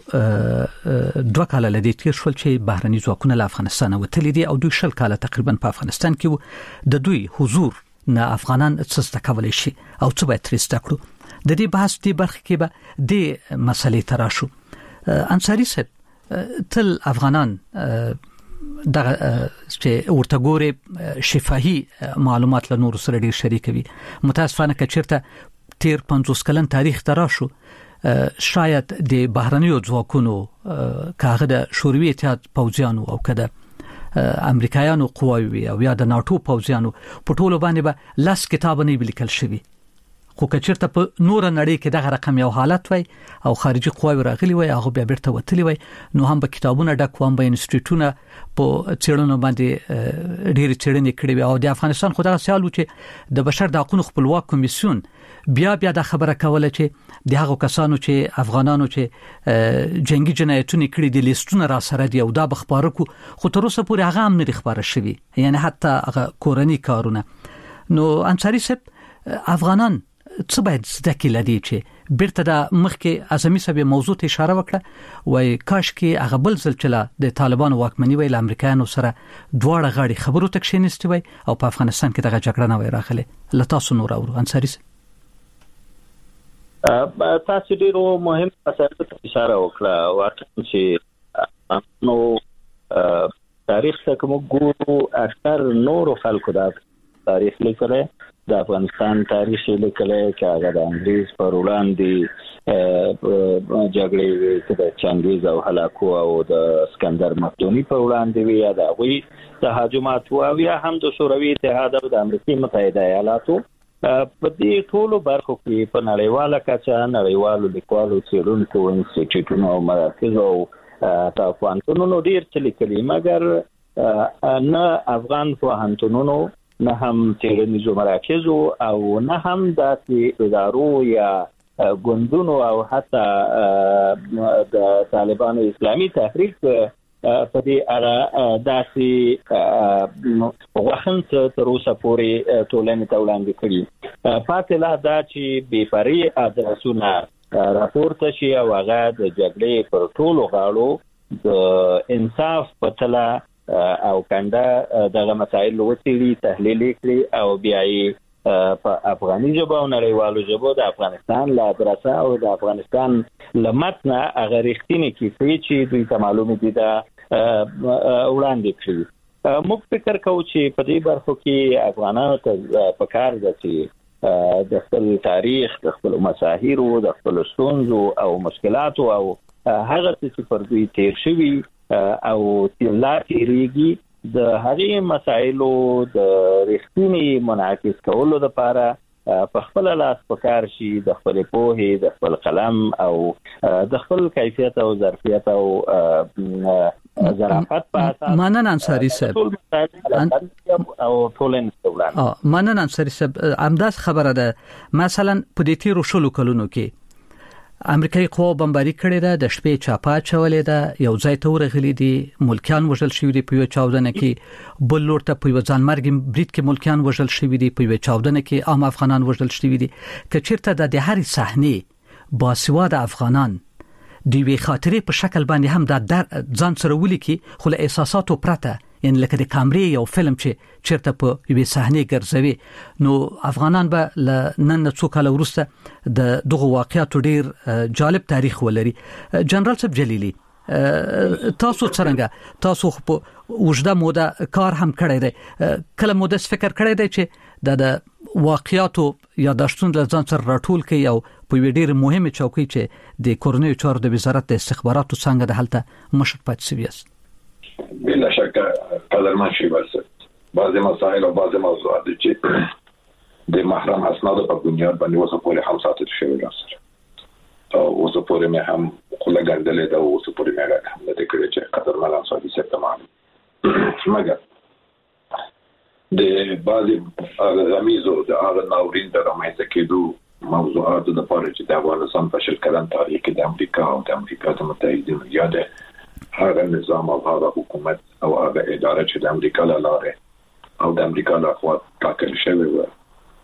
لدی تیر شول چې بهرني ځواکونه له افغانستان وتلي دي او دوی 10 کاله تقریبا په افغانستان کې د دوی حضور نه افغانان څه کولای شي او څه باید ترسته کړو. د دې بحث دی برخه کې به د مسلې تراشو. انصاری صاحب تل افغانان دغه چې ورته ګوري شفاهي معلومات له نور سره ډیر شریکوي. متاسفانه که چیرته تیر 50 کلن تاریخ تراشو شاید د بهرنیو ځواکونو کاغه د شوروي اتحاد پوځیانو او کده امریکایانو قواوی او یا د ناتو پوځیانو په ټولو باندې به لاس کتابونه لیکل شوی. خو که چیرته په نور نړۍ کې دغه رقم یو حالت وای او خارجي قواوی راغلي وای هغه بیا بیرته وتلی وای نو هم به کتابونه ډک وام به انسټیټیوټونه په چیرونو باندې ډېر چیرنې کړې او د افغانستان خدای سیال و چې د بشر د حقوقو خپلواک کمیسیون بیا د خبره کوله چې د هغه کسانو چې افغانانو چې جنگي جنایتونه کړی دي لیستونه را سره دی او دا بخبره کو خو تر اوسه پورې هغه هم نه خبره شوی یعنی حتی هغه کورنی کارونه. نو انصاری صاحب افغانان څه باید زده کړي لدی چې بیرته د مخکې اعظمي صاحب موضوع ته اشاره وکړه وای کاش کې هغه بل ځل چې د طالبانو واکمنۍ ویل امریکایانو سره دواړه غاړي خبرو ته کښینستي وای او په افغانستان کې دغه جګړه نه وای راغله. لتاسو نور اورو انصاری صاحب تاسو ډیرو مهم مسایلو ته اشاره وکړه. واقعا چې نو تاریخ څخه موږ ګورو اکثر نور خلکو دا تاریخ لیکل د افغانستان تاریخ لیکل چې هغه د انګریز پر وړاندې جګړې د چنګیز او هلاکو او د اسکندر مقدوني پر وړاندې وی دا وی تهاجمات او یا هم د شوروي اتحاد او د امریکای متحده ایالاتو په دې ټولو برخو کې په نړیواله کچه نړیوالو لیکوالو څېړونکو انسټیټیوټونو او مراکزو او پوهنتونونو ډېر څه لیکلي مګر نه افغان پوهنتونونو نه هم څېړنیزو مراکزو او نه هم داسې ادارو یا ګوندونو او حتی د طالبانو اسلامي تحریک په دې اړه داسې وخت تر اوسه پورې ټولنې ته وړاندې کړي. پاتې لا دا چې بې پرې ادرسونه راپورته شي او هغه د جګړې پر ټولو غاړو د انصاف په تله او کنده دغه مسایل وڅېړي تحلیل کړي او بیا یې په افغاني ژبه او نړیوالو ژبو د افغانستان له ادرسه او د افغانستان له متن هغه رښتینې کیسې چې دوی ته معلومې دي دا وړاندې کړي. موږ فکر کوو چې په دې برخو کې افغانانو ته پکار ده چې د خپل تاریخ د خپل مساحیرو د خپل ستونزو او مشکلاتو او هغه چې پر دوی تیر شوي او لا تیریږي د هغې مسایلو د رښتینې منعکس کولو لپاره په خپل لاس پکار شي د خپل پوهې د خپل قلم او د خپل کیفیت او ظرفیت او ظرافت په اساس مننه انصاری صاحب او ټولنې ستولان مننه انصاری صاحب امداس خبره ده مثلا په دې تیرو شلو کلونو کې امریکایي قوا بمباري کړې ده د شپې چاپا چولې ده یو ځای ته ورغلي دي ملکیان وژل شوی دي په یو چاودنه کې بل لور ته په ځانمرګ برید کې ملکیان وژل شوی دي په یو چاودنه کې عام افغانان وژل شوی دي که چیرته د هرې صحنه باسواده افغانان دی وی خاطرې په شکل باندې هم د ځان سره ولیکي خو له احساساتو پرته یعنی لکه د کامرې یو فلم چې چیرته په یوې صحنه ګرځوي نو افغانان به نن څو کال وروسته د دغه واقعیتو ډیر جالب تاریخ ولري. جنرال صاحب جلیلی تاسو څنګه تاسو په وجده موده کار هم کړی دی کله موده فکر کړی دی چې د واقعیتو یا داشتون د ځان سره راټول کړي او په ډیر مهمه چوکۍ چې د کورنیو چارو د وزارت د استخباراتو څنګه د حالت مشر پات سویاست بلا شک قدرمن شي بس بعضی مسائل او بعضی موضوعات چې د محرم اسناد په بنیاد باندې وسه پورې هم ساتل شوی راځي او وسه پورې مې هم خله ګندلې دا وسه پورې مې راځي د کړي چې قدرمن انصاري څه تمام مګر د بعضی غمیزو د هغه ناورین د رامنځته کېدو موضوعات د پاره چې د افغانستان په شل کلن تاریخ کې د امریکا او د امریکا متحده ایالاتو هغه نظام او هغه حکومت او هغه اداره چې د امریکا له لارې او د امریکا له خوا ټاکل شوی و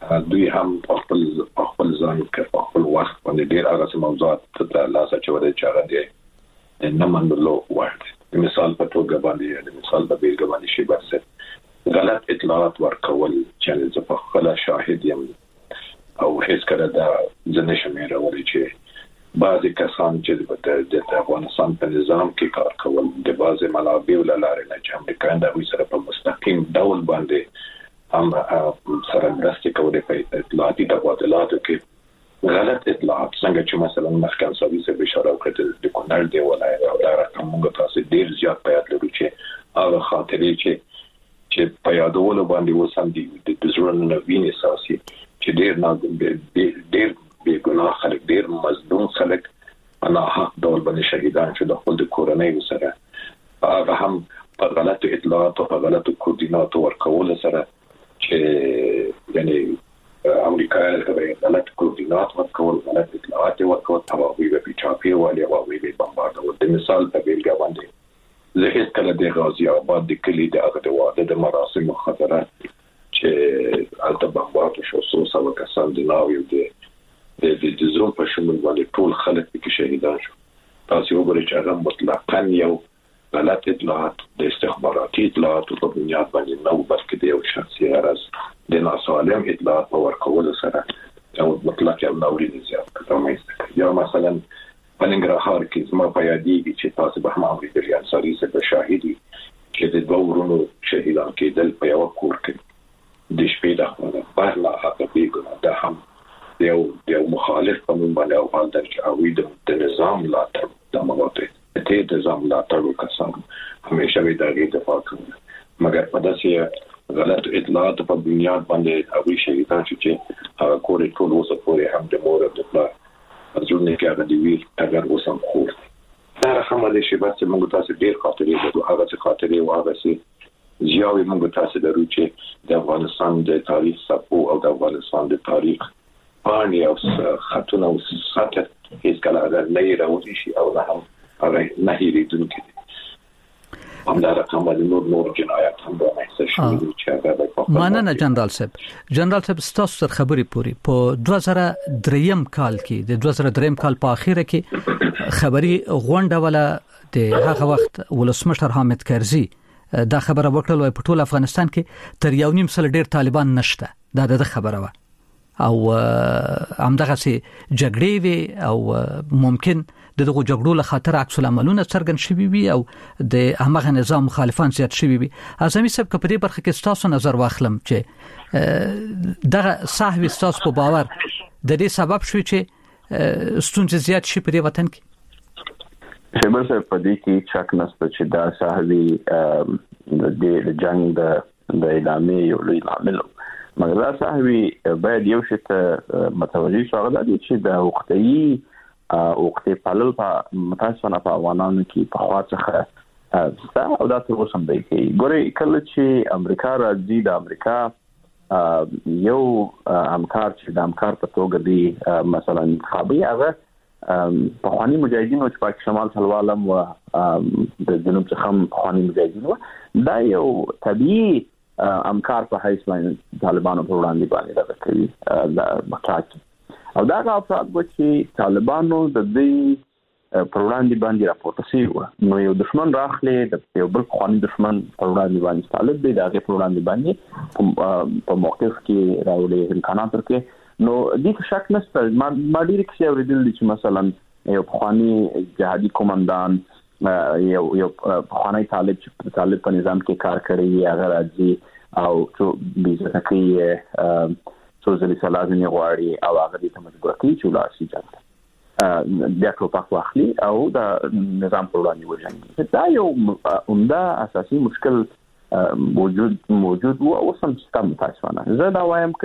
دوی هم خپل ځان کې خپل وخت باندې ډېر هغه موضوعات ته لاس اچولي چې هغه دي نه منلو وړ مثال په توګه باندې مثال په بیلګه باندې شي بس غلط اطلاعات ورکول چې زه په خپل شاهد یم او هیڅ کله دا ځنه شمېره ولې چې بعضی کسان چې د افغانستان په نظام کې کار کول د بعضی منابع لاره نه چې امریکایان د وی سره په مستقیم ډول باندې هم سره مرسته کوي په اطلاعاتي تبادلاتو کې غلط اطلاعات څنګه چې مثلا مخکې سرویس به اشاره وکړه د کونړ دی ولایت او دا رقم موږ تاسو ډیر زیات پیاد لرو چې هغه خاطرې چې په یادولو باندې وسم دي د ځوان نوین اساسي چې ډیر بے ګناه خلک ډیر مظلوم خلک انا حق ډول باندې شهیدان شو د خپل کورنۍ سره هغه هم په غلط اطلاعات او په غلط کوردینات ورکول سره چې یعنی امریکا غلط کوردینات ورکول غلط اطلاعات ورکول او وی به چاپی والی او وی به بمباردول د مثال په بیلګه باندې زه هیڅ کله د غازی آباد د کلی د هغه د واده د مراسم خطره چې البته بمبارد شو سو کسان د ناوی د زوم په شمول باندې ټول خلک کې شهیدان شو تاسو وګورئ چې هغه مطلقاً یو غلط اطلاعات د استخباراتي اطلاعات په بنیاد باندې نو بلکې د یو شخصي غرض د ناسالم اطلاعات په ورکول سره یو مطلق یو نوري زیات کړم یا مثلا په ننګرهار کې زما په یادېږي چې تاسو به هم اورېدل یا انصاري څخه شاهدي چې د دوه ورونو شهیدان کېدل په یو کور کې د شپې د خپل بهرلا هغه پیګو ده هم یو مخالف قانون باندې او حال درچ او د نظام لا تر د مواته ته د نظام لا تر کسان همیشه وی دغه دفاع کوي مګر په داسې غلط اطلاعات په بنیاد باندې او شهیدان چې هغه کورې ټول اوسه پورې هم د مور د پلا ځونه کې هغه دی ویل اگر اوسم خور دا هم د شی بس موږ تاسو ډیر خاطرې د هغه څه خاطرې او هغه څه زیاوي موږ تاسو درو چې د افغانستان د تاریخ سپو او د افغانستان د تاریخ پانی او خطونه او ساته هیڅ کله اگر نه راوځي شي او نه هم هغه نه هېریدونکي همدا رقم باندې نور جنایات هم راځي چې هغه مننه جنرال صاحب ستاسو سره خبرې پوری په 2003 کال کې د 2003 کال په اخیره کې خبري غونډه ولا د هغه وخت ولسمشر حامد کرزي دا خبره وکړه په ټول افغانستان کې تر 1.5 سال ډیر طالبان نشته دا د خبره و او همدغه سي جګړې وي او ممکن دغه جګړو له خاطر عکس العملونه څرګند شوي وي او د هغه نظام مخالفان زیات شوي وي اعظمي صاحب کپري برخه کې تاسو نظر واخلم چې دغه صاحب تاسو په باور د دې سبب شوي چې ستونزې زیات شي په وطن کې شبر صاحب په دې کې شک نشته چې دا صاحبي د جنگ د اعلامي یو لوی عامل مګر دا صاحبي باید یو شی ته متوجي شو غواړي چې د وختي پالل په متاسفانه په افغانانو کې په خواڅه ستا او دا تر اوسه دی کې ګوري کله چې امریکا راځي د امریکا یو همکار چې د همکار په توګه دی مثلا انتخابي هغه په خواني مجاهدینو چې پاک شمال سلوالم او د جنوب څخه خواني مجاهدینو دا یو طبيعي همکار په حیث باندې طالبانو پر وړاندې باندې راځي د مخاطب او دا افراد چې طالبانو د دې پر وړاندې باندې راپورته شوی نو یو دشمن راخلي د یو بل خواني دشمن پر وړاندې باندې طالب دی دا پر وړاندې باندې په موقف کې راولي امکانات ورکړي نو دې شک نشته ما ډیر کې اوریدل چې مثلا یو خواني جهادي قومندان یو خواني طالب چې طالب په نظام کې کار کوي هغه راځي او چې بیزه کوي سوزلي سلازمي غواړي او هغه دې ته مجبور کوي چې ولاسي ځان بیا ټوپک واخلي او د نظام په وړاندې وژني دا یو عمده اساسي مشکل موجود و او سم ستاسو متاسفانه زه دا وایم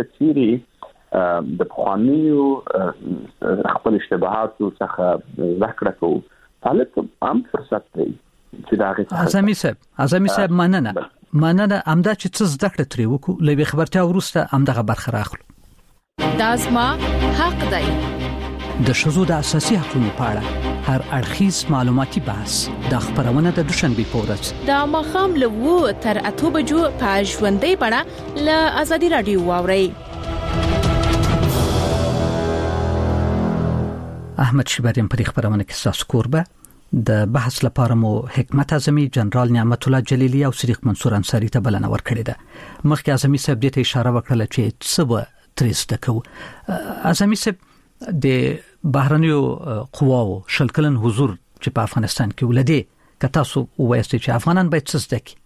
چې د خوانیو خپل اشتباهات څخه ذکر کوو طالب هم فرصت دی چې دا غي اعظمي صاحب مننه امدا چې څه زده کړې ترې وکړو لوي خبرتیا ورسته امدغه برخه راخلو دازما حق دی د شذو د اساسي حقوقو په اړه هر اړخیز معلوماتي بحث د خبرونه د دوشنبه پورز د مخام له 2 تر 8 بجو په ژوندۍ بڼه له ازادي رادیو واوري احمد شیبریم په خبرونه کې ساس کوربه د بحث لپاره مو حکمت اعظمي جنرال نعمت الله جلیلی او صدیق منصور انصاری ته بلنه ورکړې ده. مخکې اعظمي صاحب دې ته اشاره وکړه چې څه به ترسته کو. اعظمي صاحب د بهرنیو قواو شلکلن حضور چې په افغانستان کې ولدي کته سو وایسته چې افغانان باید څه زده کړي.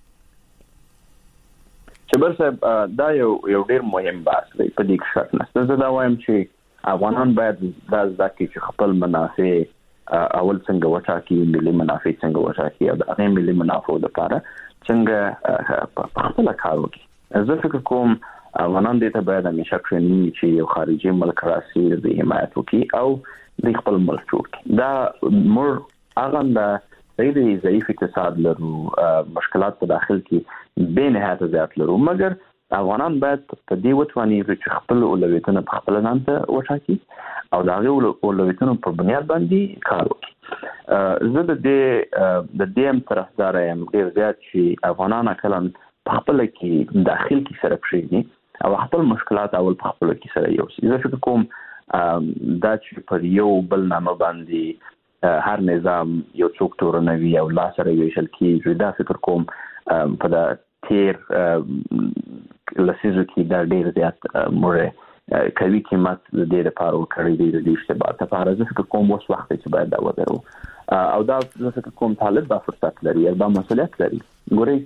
شبر صاحب دا یو ډیر مهم بحث دی په دې کې شک نشته. زه دا وایم چې افغانان باید دا زده کړي چې خپل منافع اول څنګه وټاکي، ملي منافع څنګه وټاکي او د هغه ملي منافع لپاره څنګه په خپل کار وکړي. زه فکر کوم افغانان دې ته باید همیشه کړنی چې یو خارجي ملک راسي د حمایت وکړي او د خپل ملک جوړ کړي. دا مر هغه د ضعیف اقتصاد لرو، مشکلات په داخل کې به نهایت زیات لرو، مګر افغانان باید په دې وتواني چې خپل اولویتونه په خپل ځان ته وټاکي او دا غو اولویتونو په بنیاد باندې کار وکړي. زه د دې هم طرفدار یم ډیر زیات چې افغانان کله په خپل کې داخل کې سره پریږدي او خپل مشکلات اول په خپل کې سره یو. زه فکر کوم دا چې پر یو بل نامه باندې هر نظام یو څوک تورنوي او لا سره ویشل کیږي، دا فکر کوم په دا تیر لسیزو کې دا ډیر زیات مره کوي قیمت د دې لپاره ورکړی دی د اشتباهات لپاره. زه فکر کوم اوس وخت چې باید دا وځو او دا زه فکر کوم طالب دا فرصت لري یا دا مسؤلیت لري. ګورئ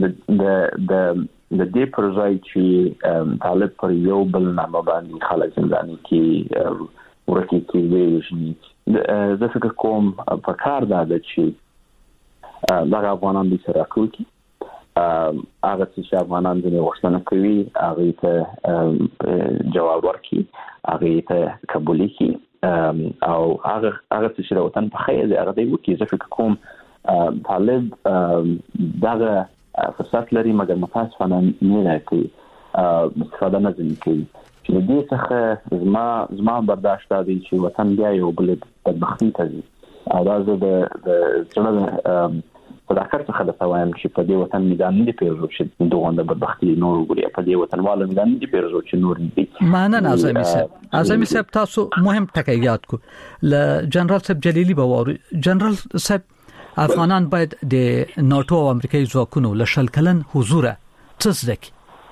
د دې پروژې چې طالب پر یو بل نامه باندې خلک زنداني کې ورکی کېږي. زه فکر کوم په کار دا چې دا افغانان دې سره راکول کی هغه چې افغانان دې وښتنه کوي هغه ته جواب ورکړي، هغه ته قبول کړي او هغه چې د وطن په خیر هغه دې وکړي. زه فکر کوم طالب دا فرصت لري مګر متاسفانه نه راکړي، استفاده نه کوي. چې دې څخه زما برداشت دی چې وطن بیا یو بل بدبختی ته ځي او دا زه د څنګه صداقت څخه د توایم چې په دې وطن میدان نه پیژو چې دوه د بدبختی نور وګړي په دې وطن والو میدان نه پیژو چې نور دي. مانن اعظمي صاحب تاسو مهم ټکی یاد کو ل جنرال صاحب جلیلی بواري. جنرال صاحب افغانان باید د ناتو او امریکایي ځواکونو له شلکلن حضور تصدیق.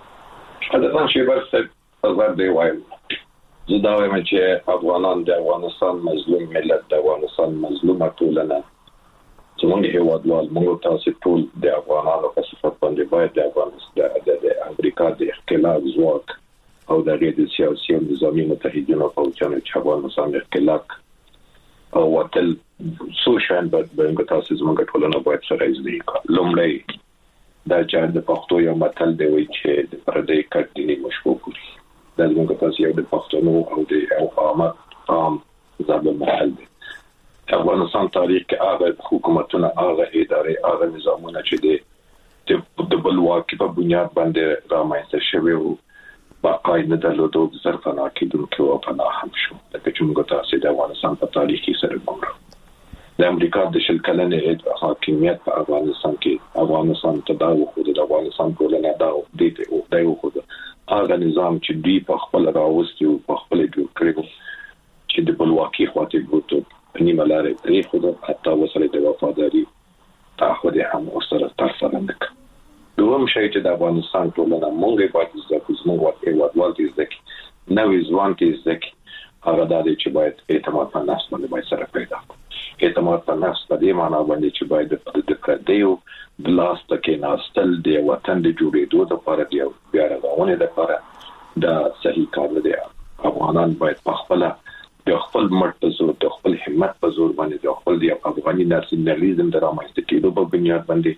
حضرت شیبر صاحب زه دی وایم زه دا وایم چې افغانان د افغانستان مظلوم ملت، د افغانستان مظلومه ټولنه، زموږ هیوادوال موږ تاسو ټول د افغانانو په صفت باندې باید د افغانستان د امریکا د اختلاف ځواک او د غیر سیاسي او نظامی متحدینو په وجه چې افغانستان اختلاف او وتل سوشل باندې تاسو زموږ ټولنه باید سره ایزدي لومړی دا چې د پښتو یو متل دی وایي چې د پردې کټینی مشکوک دي. دا زموږ تاسو یو د پښتنو او د عام ځابل محل دی. افغانستان تاریخ کې هغه حکومتونه، هغه ادارې، هغه نظامونه چې د بلواکي په بنیاد باندې رامنځته شوي وو باقای نه درلودو ځرفنا کېدونکو او پناه هم شو. لکه چې موږ تاسو د افغانستان په تاریخ کې سره ګورو د امریکا د شلکلنې حاکمیت په افغانستان کې افغانستان تداوی خو د افغانستان ټولنه دا خو هغه نظام چې دوی په خپل راوستي او په خپل جوړ کړی چې د بلواکي خواته ګوتو نیمه لارې تاریخ خو حتی وسله د وفاداری تعهد هم سره ترسره نکړ. دوم شی چې د افغانستان ټولنه مونږه باید زموږ هیوادوال دې ځکه نوې ځوان کې ځکه هغه د دې چې باید اعتماد په نفس باندې باید سره پیدا کړو. اعتماد په نفس په دې معنی باندې چې باید د پردیو د لاس تکې ناستل د وطن د جوړېدو لپاره دی بیا راغونه لپاره دا صحیح کار دی. افغانان باید په خپل مټ په زور، د خپل همت په زور باندې د خپل د افغاني ناسیونالیزم د رامنځته کېدو په بنیاد باندې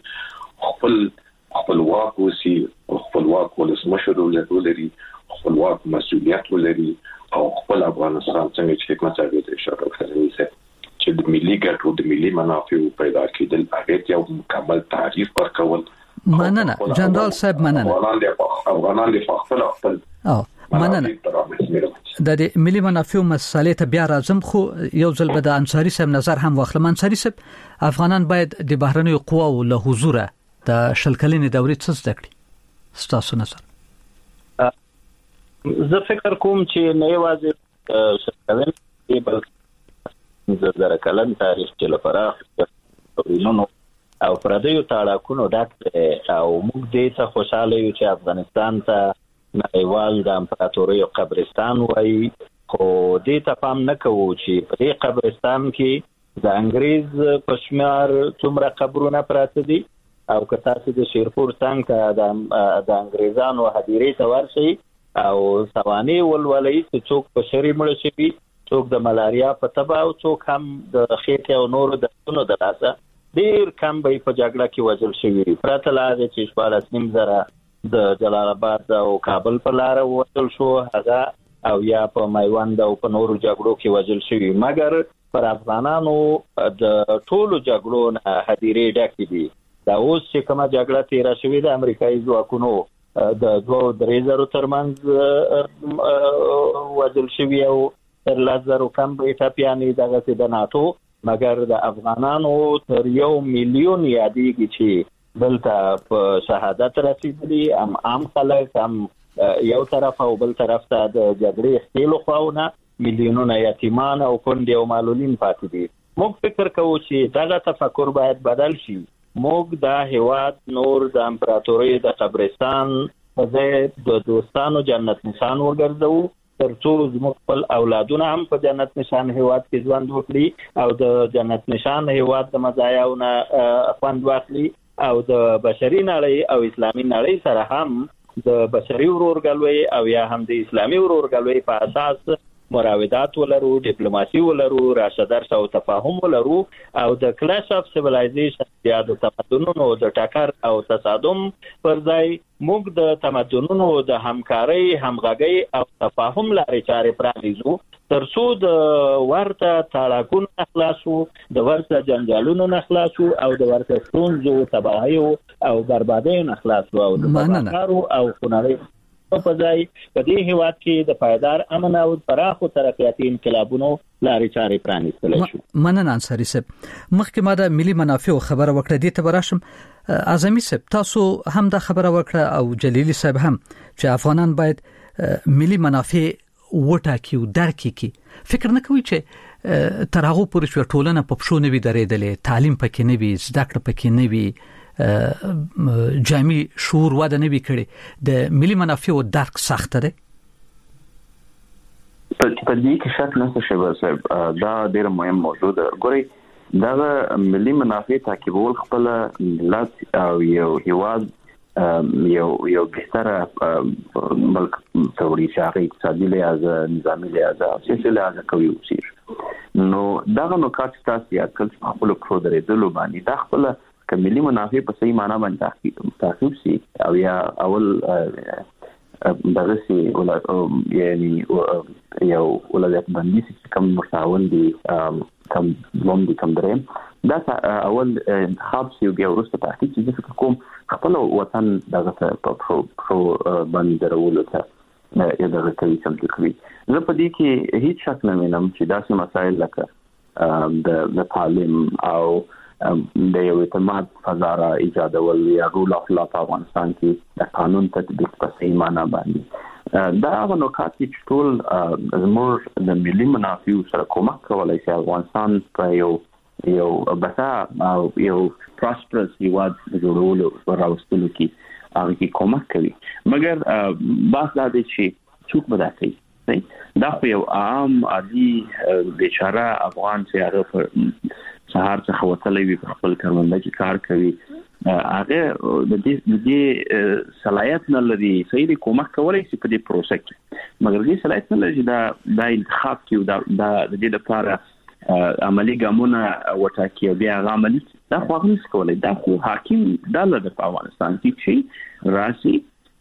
خپلواک اوسي، خپلواک ولسمشر ولري، خپلواک مسؤلیت ولري او خپل افغانستان څنګه چې حکومت سره د اشاره کوي چې د ملي ګټو د ملي منافعو پیدا کېدل هغه یو مکمل تعریف ورکول. مننه جنرال صاحب، مننه افغانان د خپل مننه د ملي منافعو مسالې ته بیا راځم، خو یو ځل به د انصاری صاحب نظر هم واخلم. انصاری صاحب، افغانان باید د بهرنیو قواو له حضور د شلکلنې دورې څه زده کړي؟ ستاسو نظر؟ زه فکر کوم چې نه یوازې شلکلنې بلکې زر کلن تاریخ چې لپاره ورینو او پردیو تاړاکونو ډک او موږ دې ته خوشاله یو چې افغانستان ته نړیوال د امپراتورۍ قبرستان وایي، خو دې ته پام نه کوو چې په دې قبرستان کې د انګریز په شمار څومره قبرونه پراته دي، او که تاسو د شیرپور څنګه د انګریزانو هدیرې ته ورشئ او سوانح ولولئ چې څوک په شری مړ شوي، څوک د ملاریا په تبه او څوک هم د خېټې او نورو دردونو د لاسه ډېر کم به په جګړه کې وژل شوي، پرته له هغې چې 14,000 د جلال آباد او کابل په لاره وژل شو هغه، او یا په میوند او په نورو جګړو کې وژل شوي. مګر پر افغانانو د ټولو جګړو نه هدیرې ډکې دي. دا اوس چې کومه جګړه تیره شوې د امریکایي ځواکونو د 2-3 ترمنځ وژل شوي او تر 10,000 کم ټپیانې دغسې د ناټو، مګر د افغانانو تر 1 میلیون یادېږي چې دلته په شهادت رسېدلي، هم عام خلک هم یو طرف او بل طرف ته د جګړې ښکېلو خواونه میلیونونه یتیمان او کونډې او معلولین پاتې دي. موږ فکر کوو چې دغه تفکر باید بدل شي. موږ دا هیواد نور د امپراتورۍ د قبرستان په ځای د دوستانو جنت نشان وګرځوو، تر څو زموږ خپل اولادونه هم په جنت نشان هیواد کې ژوند وکړي او د جنت نشان هیواد د مزایاونه خوند واخلي، او د بشري نړۍ او اسلامي نړۍ سره هم د بشري ورورګلوۍ او یا هم د اسلامي ورورګلوۍ په اساس مراودات ولرو، ډیپلوماسي ولرو، راشدرس او تفاهم ولرو، او د کلاش اف سیویلایزیشن یا د تمدنونو د ټکر او تصادم پر ځای موږ د تمدنونو د همکارۍ، همغږۍ او تفاهم لارې چارې پرانیزو، تر څو د ورته تاړاکونو نه خلاصو، د ورته جنجالونو نه خلاصو، او د ورته ستونزو، تباهیو او بربادیو نه خلاصو، او د تباهکارو او خونړیو په ځای په دې هیواد کې د پایدار امن او پراخو ترقیاتي انقلابونو لارې چارې پرانیستل شو. مننه انصاری صاحب. مخکې ما د ملي منافع خبره وکړه، دې ته براشم. اعظمي صاحب تاسو هم د خبره وکړه او جلیلی صاحب هم چې افغانان باید ملي منافع وټاکي او درک کړي. فکر نه کوي چې تر هغه پورې چې ټولنه په پښو نه وي درېدلې، تعلیم پکې نه وي، زده کړه پکې نه وي، جامع شعور وده نه وی کړي، د ملي منافع او درک سخت دی؟ په دې کې شک نشته چې صاحب دا ډېر مهم موضوع ده. ګورئ دا ملي منافع تعقیبول خپل ملت او یو هیواد یو بهتره ملک توړي چې هغه اقتصادي لحاظ، نظامي لحاظ او سیاسي لحاظ کوي اوسېږي. نو دغه نکات تاسو یاد کړئ چې خپل پرو درېدلو باندې دا خپل کملي منافع په صحیح معنا باندې تعقیب سي، او یا اول دغه سي یعنی یو ولایت باندې چې کوم متعاون دي، کم لوم دي، کم درې، دا اول انتخاب سي او بیا وروسته تحقیق چې فکر کوم خپل وطن دغه په باندې درولو ته یا دغه کوي سم کوي. زه په دې کې هیڅ شک نه وینم چې داسې مسایل لکه د تعلیم او د یو اعتماد فضا را ایجادول یا رول اف لا په افغانستان کې د قانون تطبیق په صحیح معنا باندې دا هغه نکات چې ټول زموږ د ملي منافعو سره کومک کولای شي افغانستان په یو بسا او یو پراسپرس هیواد جوړولو راوستلو کې هغه کې کومک کوي. مګر بحث دا دی چې څوک به دا کوي. دا خو یو عام عادي بیچاره افغان چې هغه سهار څخه وتلی وي په خپل کارمنده کې کار کوي، هغه د دې صلاحیت نه لري صحیح کومک کولی شي په دې پروسه کې، مګر دې صلاحیت نه لري دا انتخاب کې دا د دې لپاره عملی ګامونه وټاکي او بیا هغه عملي دا خو هغه نشي کولی. دا خو حاکم دا لري په افغانستان کې چې راسي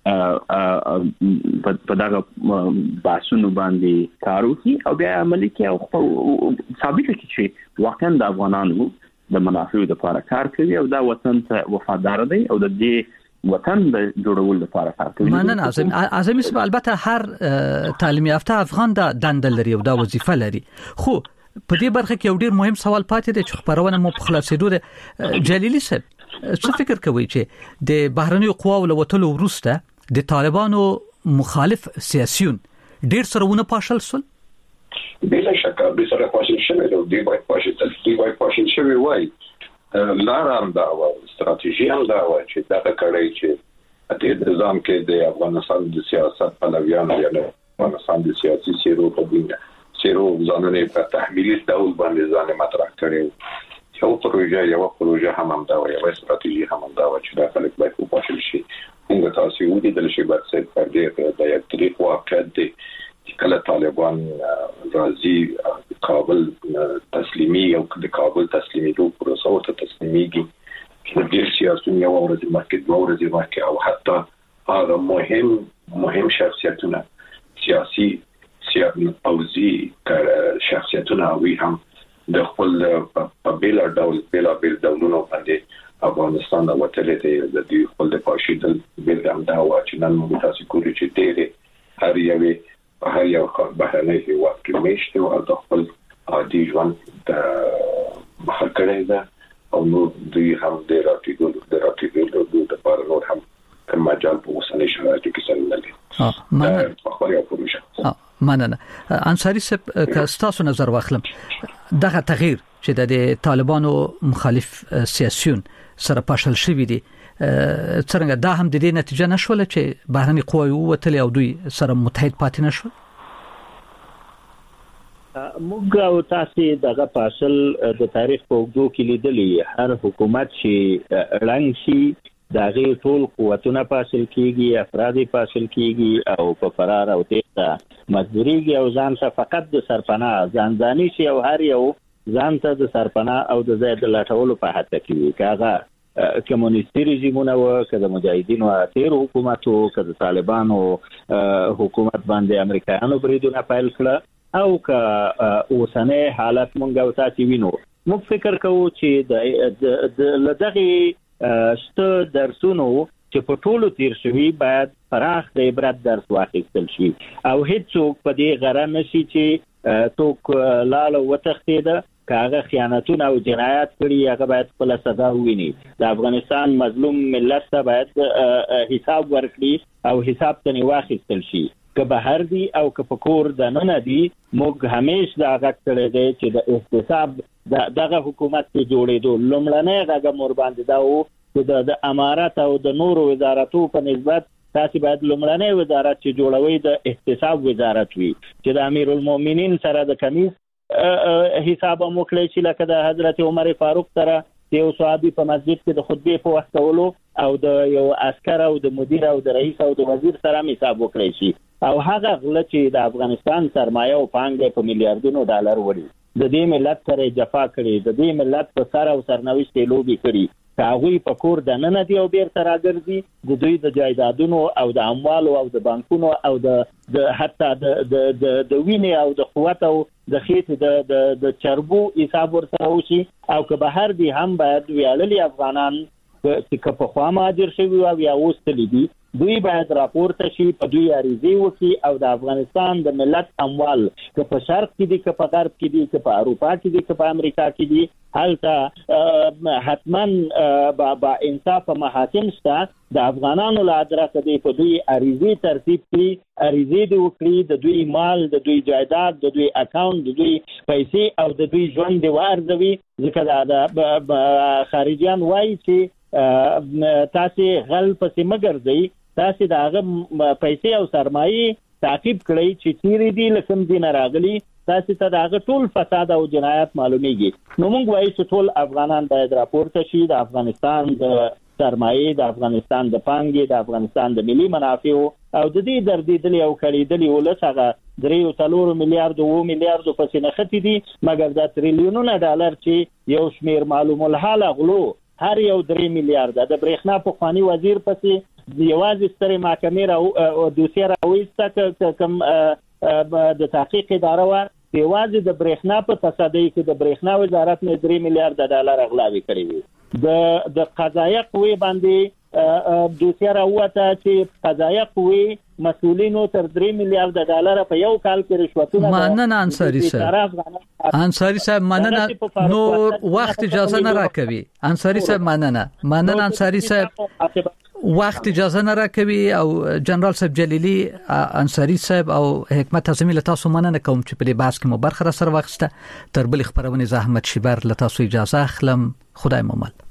په دغه باسونو باندې کار وکړي او بیا عملي کې او ثابت کړي چې واقعا د افغانانو د منافعو لپاره کار کوي او دا وطن ته وفادار دی او د دې وطن د جوړولو لپاره کار کوي. مننه اعظمي صاحب. البته هر تعلیم یافته افغان د دندل لري او دا وظیفه لري، خو په دې برخه کې یو ډیر مهم سوال پاتې دی چې خبرونه مو په خلاصېدو ده. جلیلی صاحب څه فکر کوي چې د بهرنیو قواو له وتلو وروسته د طالبانو مخالف سیاسيون ډیر سرونه پاشل سول؟ بلا شک به سره پاشل شوی دی باید پاشل شوی وای لار هم دا و استراتیژي هم دا و چې دا کړی چې د نظام کې د افغانستان د سیاست پلویان یا د افغانستان د سیاسي سیرو په بنیاد سیرو ځانونه په تحمیلي ډول باندې ځان مطرح کړي یو پروژه هم دا و یو استراتیژي هم دا و چې دا خلک باید په پاشل شي موږ تاسو ودی د شي بر څه پر دې د یو طریق واقع دی کله طالبان راځي کابل تسلیمي او د کابل تسلیمي دوه پروسه او تسلیميږي چې د سیاستونو یو ورځ مارکیټ دوه ورځې مارکیټ او حتی هغه مهم شخصیتونه سیاسي پوزي شخصیتونه وی هم د خپل په بیل ډولونو باندې افغانستان د وټلې د دې خپل د پاشیدل بیل هم دا و چې نن موږ تاسو کولی چې ډېر هر یو بهرنۍ هیواد کې میشته او د خپل عادي ژوند د مخکړه ده او نو دوی هم د راتګولو د لپاره نور هم کوم مجال په اوسنۍ شرایطو کې سره لري په خوري او پروژه مننه انصاری صاحب که تاسو نظر واخلم دغه تغییر چې د طالبانو مخالف سیاسيون سره پاشل شوی دي څنګه دا هم د دې نتیجه نشول چې بهرني قوی وتل او دوی سره متحد پاتې نشول موږ او تاسو دغه پاشل د تاریخ په اوږدو کې لیدلې هر حکومت چې رنګ شي دغه ټول قوتونه پاشل کیږي افراد پاشل کیږي او په فرار او تېښته مجبوريږي او ځان ته فقط د سرپناه ځانځاني شي او هر یو ځان ته د سرپناه او د ځای د لټولو په هڅه کې کاغه کمونیستي رژیمونه و که د مجاهدینو تیر حکومت او که د طالبانو حکومت باندې امریکایانو بریدونه پیل کړه او که اوسنۍ حالت مونږ او تاسو وینو موږ فکر کوو چې د لدغه شته درسونو چې په ټولو تیر شوي باید فراخ د عبرت درس واخیستل شي او هیڅوک په دې غره نشي چې څوک لاله وتښتیده کاغه خیانتونه او جنایات کړي هغه باید خپل سزا وویني د افغانستان مظلوم ملت ته باید حساب ورکړي او حساب ته واخیستل شي که بهر دي او که په کور د نن دي موږ همیشه دا غږ کړی دی چې د احتساب دغه حکومت ته جوړېدو لومړنی غږ مور باندې دا و چې د امارات او د نورو وزارتو په نسبت تاسو باید لومړنی وزارت چې جوړوي د احتساب وزارت وي چې د امیر المؤمنین سره د کمیس حساب موکلی چې لکه د حضرت عمر فاروق سره یو صحابي په مسجد کې د خطبه په وخت کولو او د یو عسكر او د مدیر او د رئیس او د وزیر سره حساب وکړي شي او هغه غل چې د افغانستان سرمایه او پانګه په میلیارډونو ډالر وړي د دې ملت سره جفا کړي د دې ملت په سر او سرنوشت لوبي کړي هغه په کور د نن دی او بیر تر راګرځي د دوی د جایدادونو او د اموالو او د بانکونو او د حتی د وینې او د قوت او د خېټ د چربو حساب ورسره وشي او که بهر دي هم باید ویاللي افغانان چې په خوا مهاجر شوي او یا اوستلي دي دوی باید راپورته شي په دوی عریضې وکړي او د افغانستان د ملت اموال که په شرق کې دي که په غرب کې دي که په اروپا کې دي که په امریکا کې دي هلته حتما با انصاف محاکم شته د افغانانو له ادرسه دی په دوی عریضې ترتیب کړي عریضې دی وکړي د دوی مال د دوی جایداد د دوی اکاونټ د دوی پیسې او د دوی ژوند دی وارزوي ځکه دا خارجيان وایي چې تاسو غل پسې مګرځي تاسو دا پیسې او سرمایه تعقیب کړئ چې چیرې دي لکم دین راغلي تاسو ته دا ټول فساد او جنایت معلومیږي نو موږ وایو چې ټول افغانان باید راپورته شي د افغانستان د سرمایه د افغانستان د پانګې د افغانستان د ملي منافع او د دې دردېدلې او کړېدلې ولسغه 3.4 میلیارډ پسې نه ختی دي مګر دا تریلیونونه ډالر چې یو شمیر معلوم الحال غلو هر یو 3 میلیارډ د برېښنا په خواني وزیر پسې یوازې سترې محکمې او دوسیه راوېسته کوم د تحقیق اداره و یوازې د برېښنا په تصدۍ کې د برېښنا وزارت نه 3 میلیارډ ډالر اغلاوي کړی وي د قضایه قوې باندې دوسیه راوته چې قضایه قوې مسؤلینو تر 3 میلیارډ ډالر په یو کال کې رشوتونه مننه انصاری صاحب مننه نور وخت اجازه نه راکوي انصاری صاحب مننه انصاری صاحب وخت اجازه نه راکوي او جنرال صاحب جلیلی انصاری صاحب او حکمت اعظمي له تاسو مننه کوم چې په دې بحث کې مو برخه سره واخسته. تر بل خبرونه زحمت شبر له تاسو اجازه اخلم. خدای مو مل.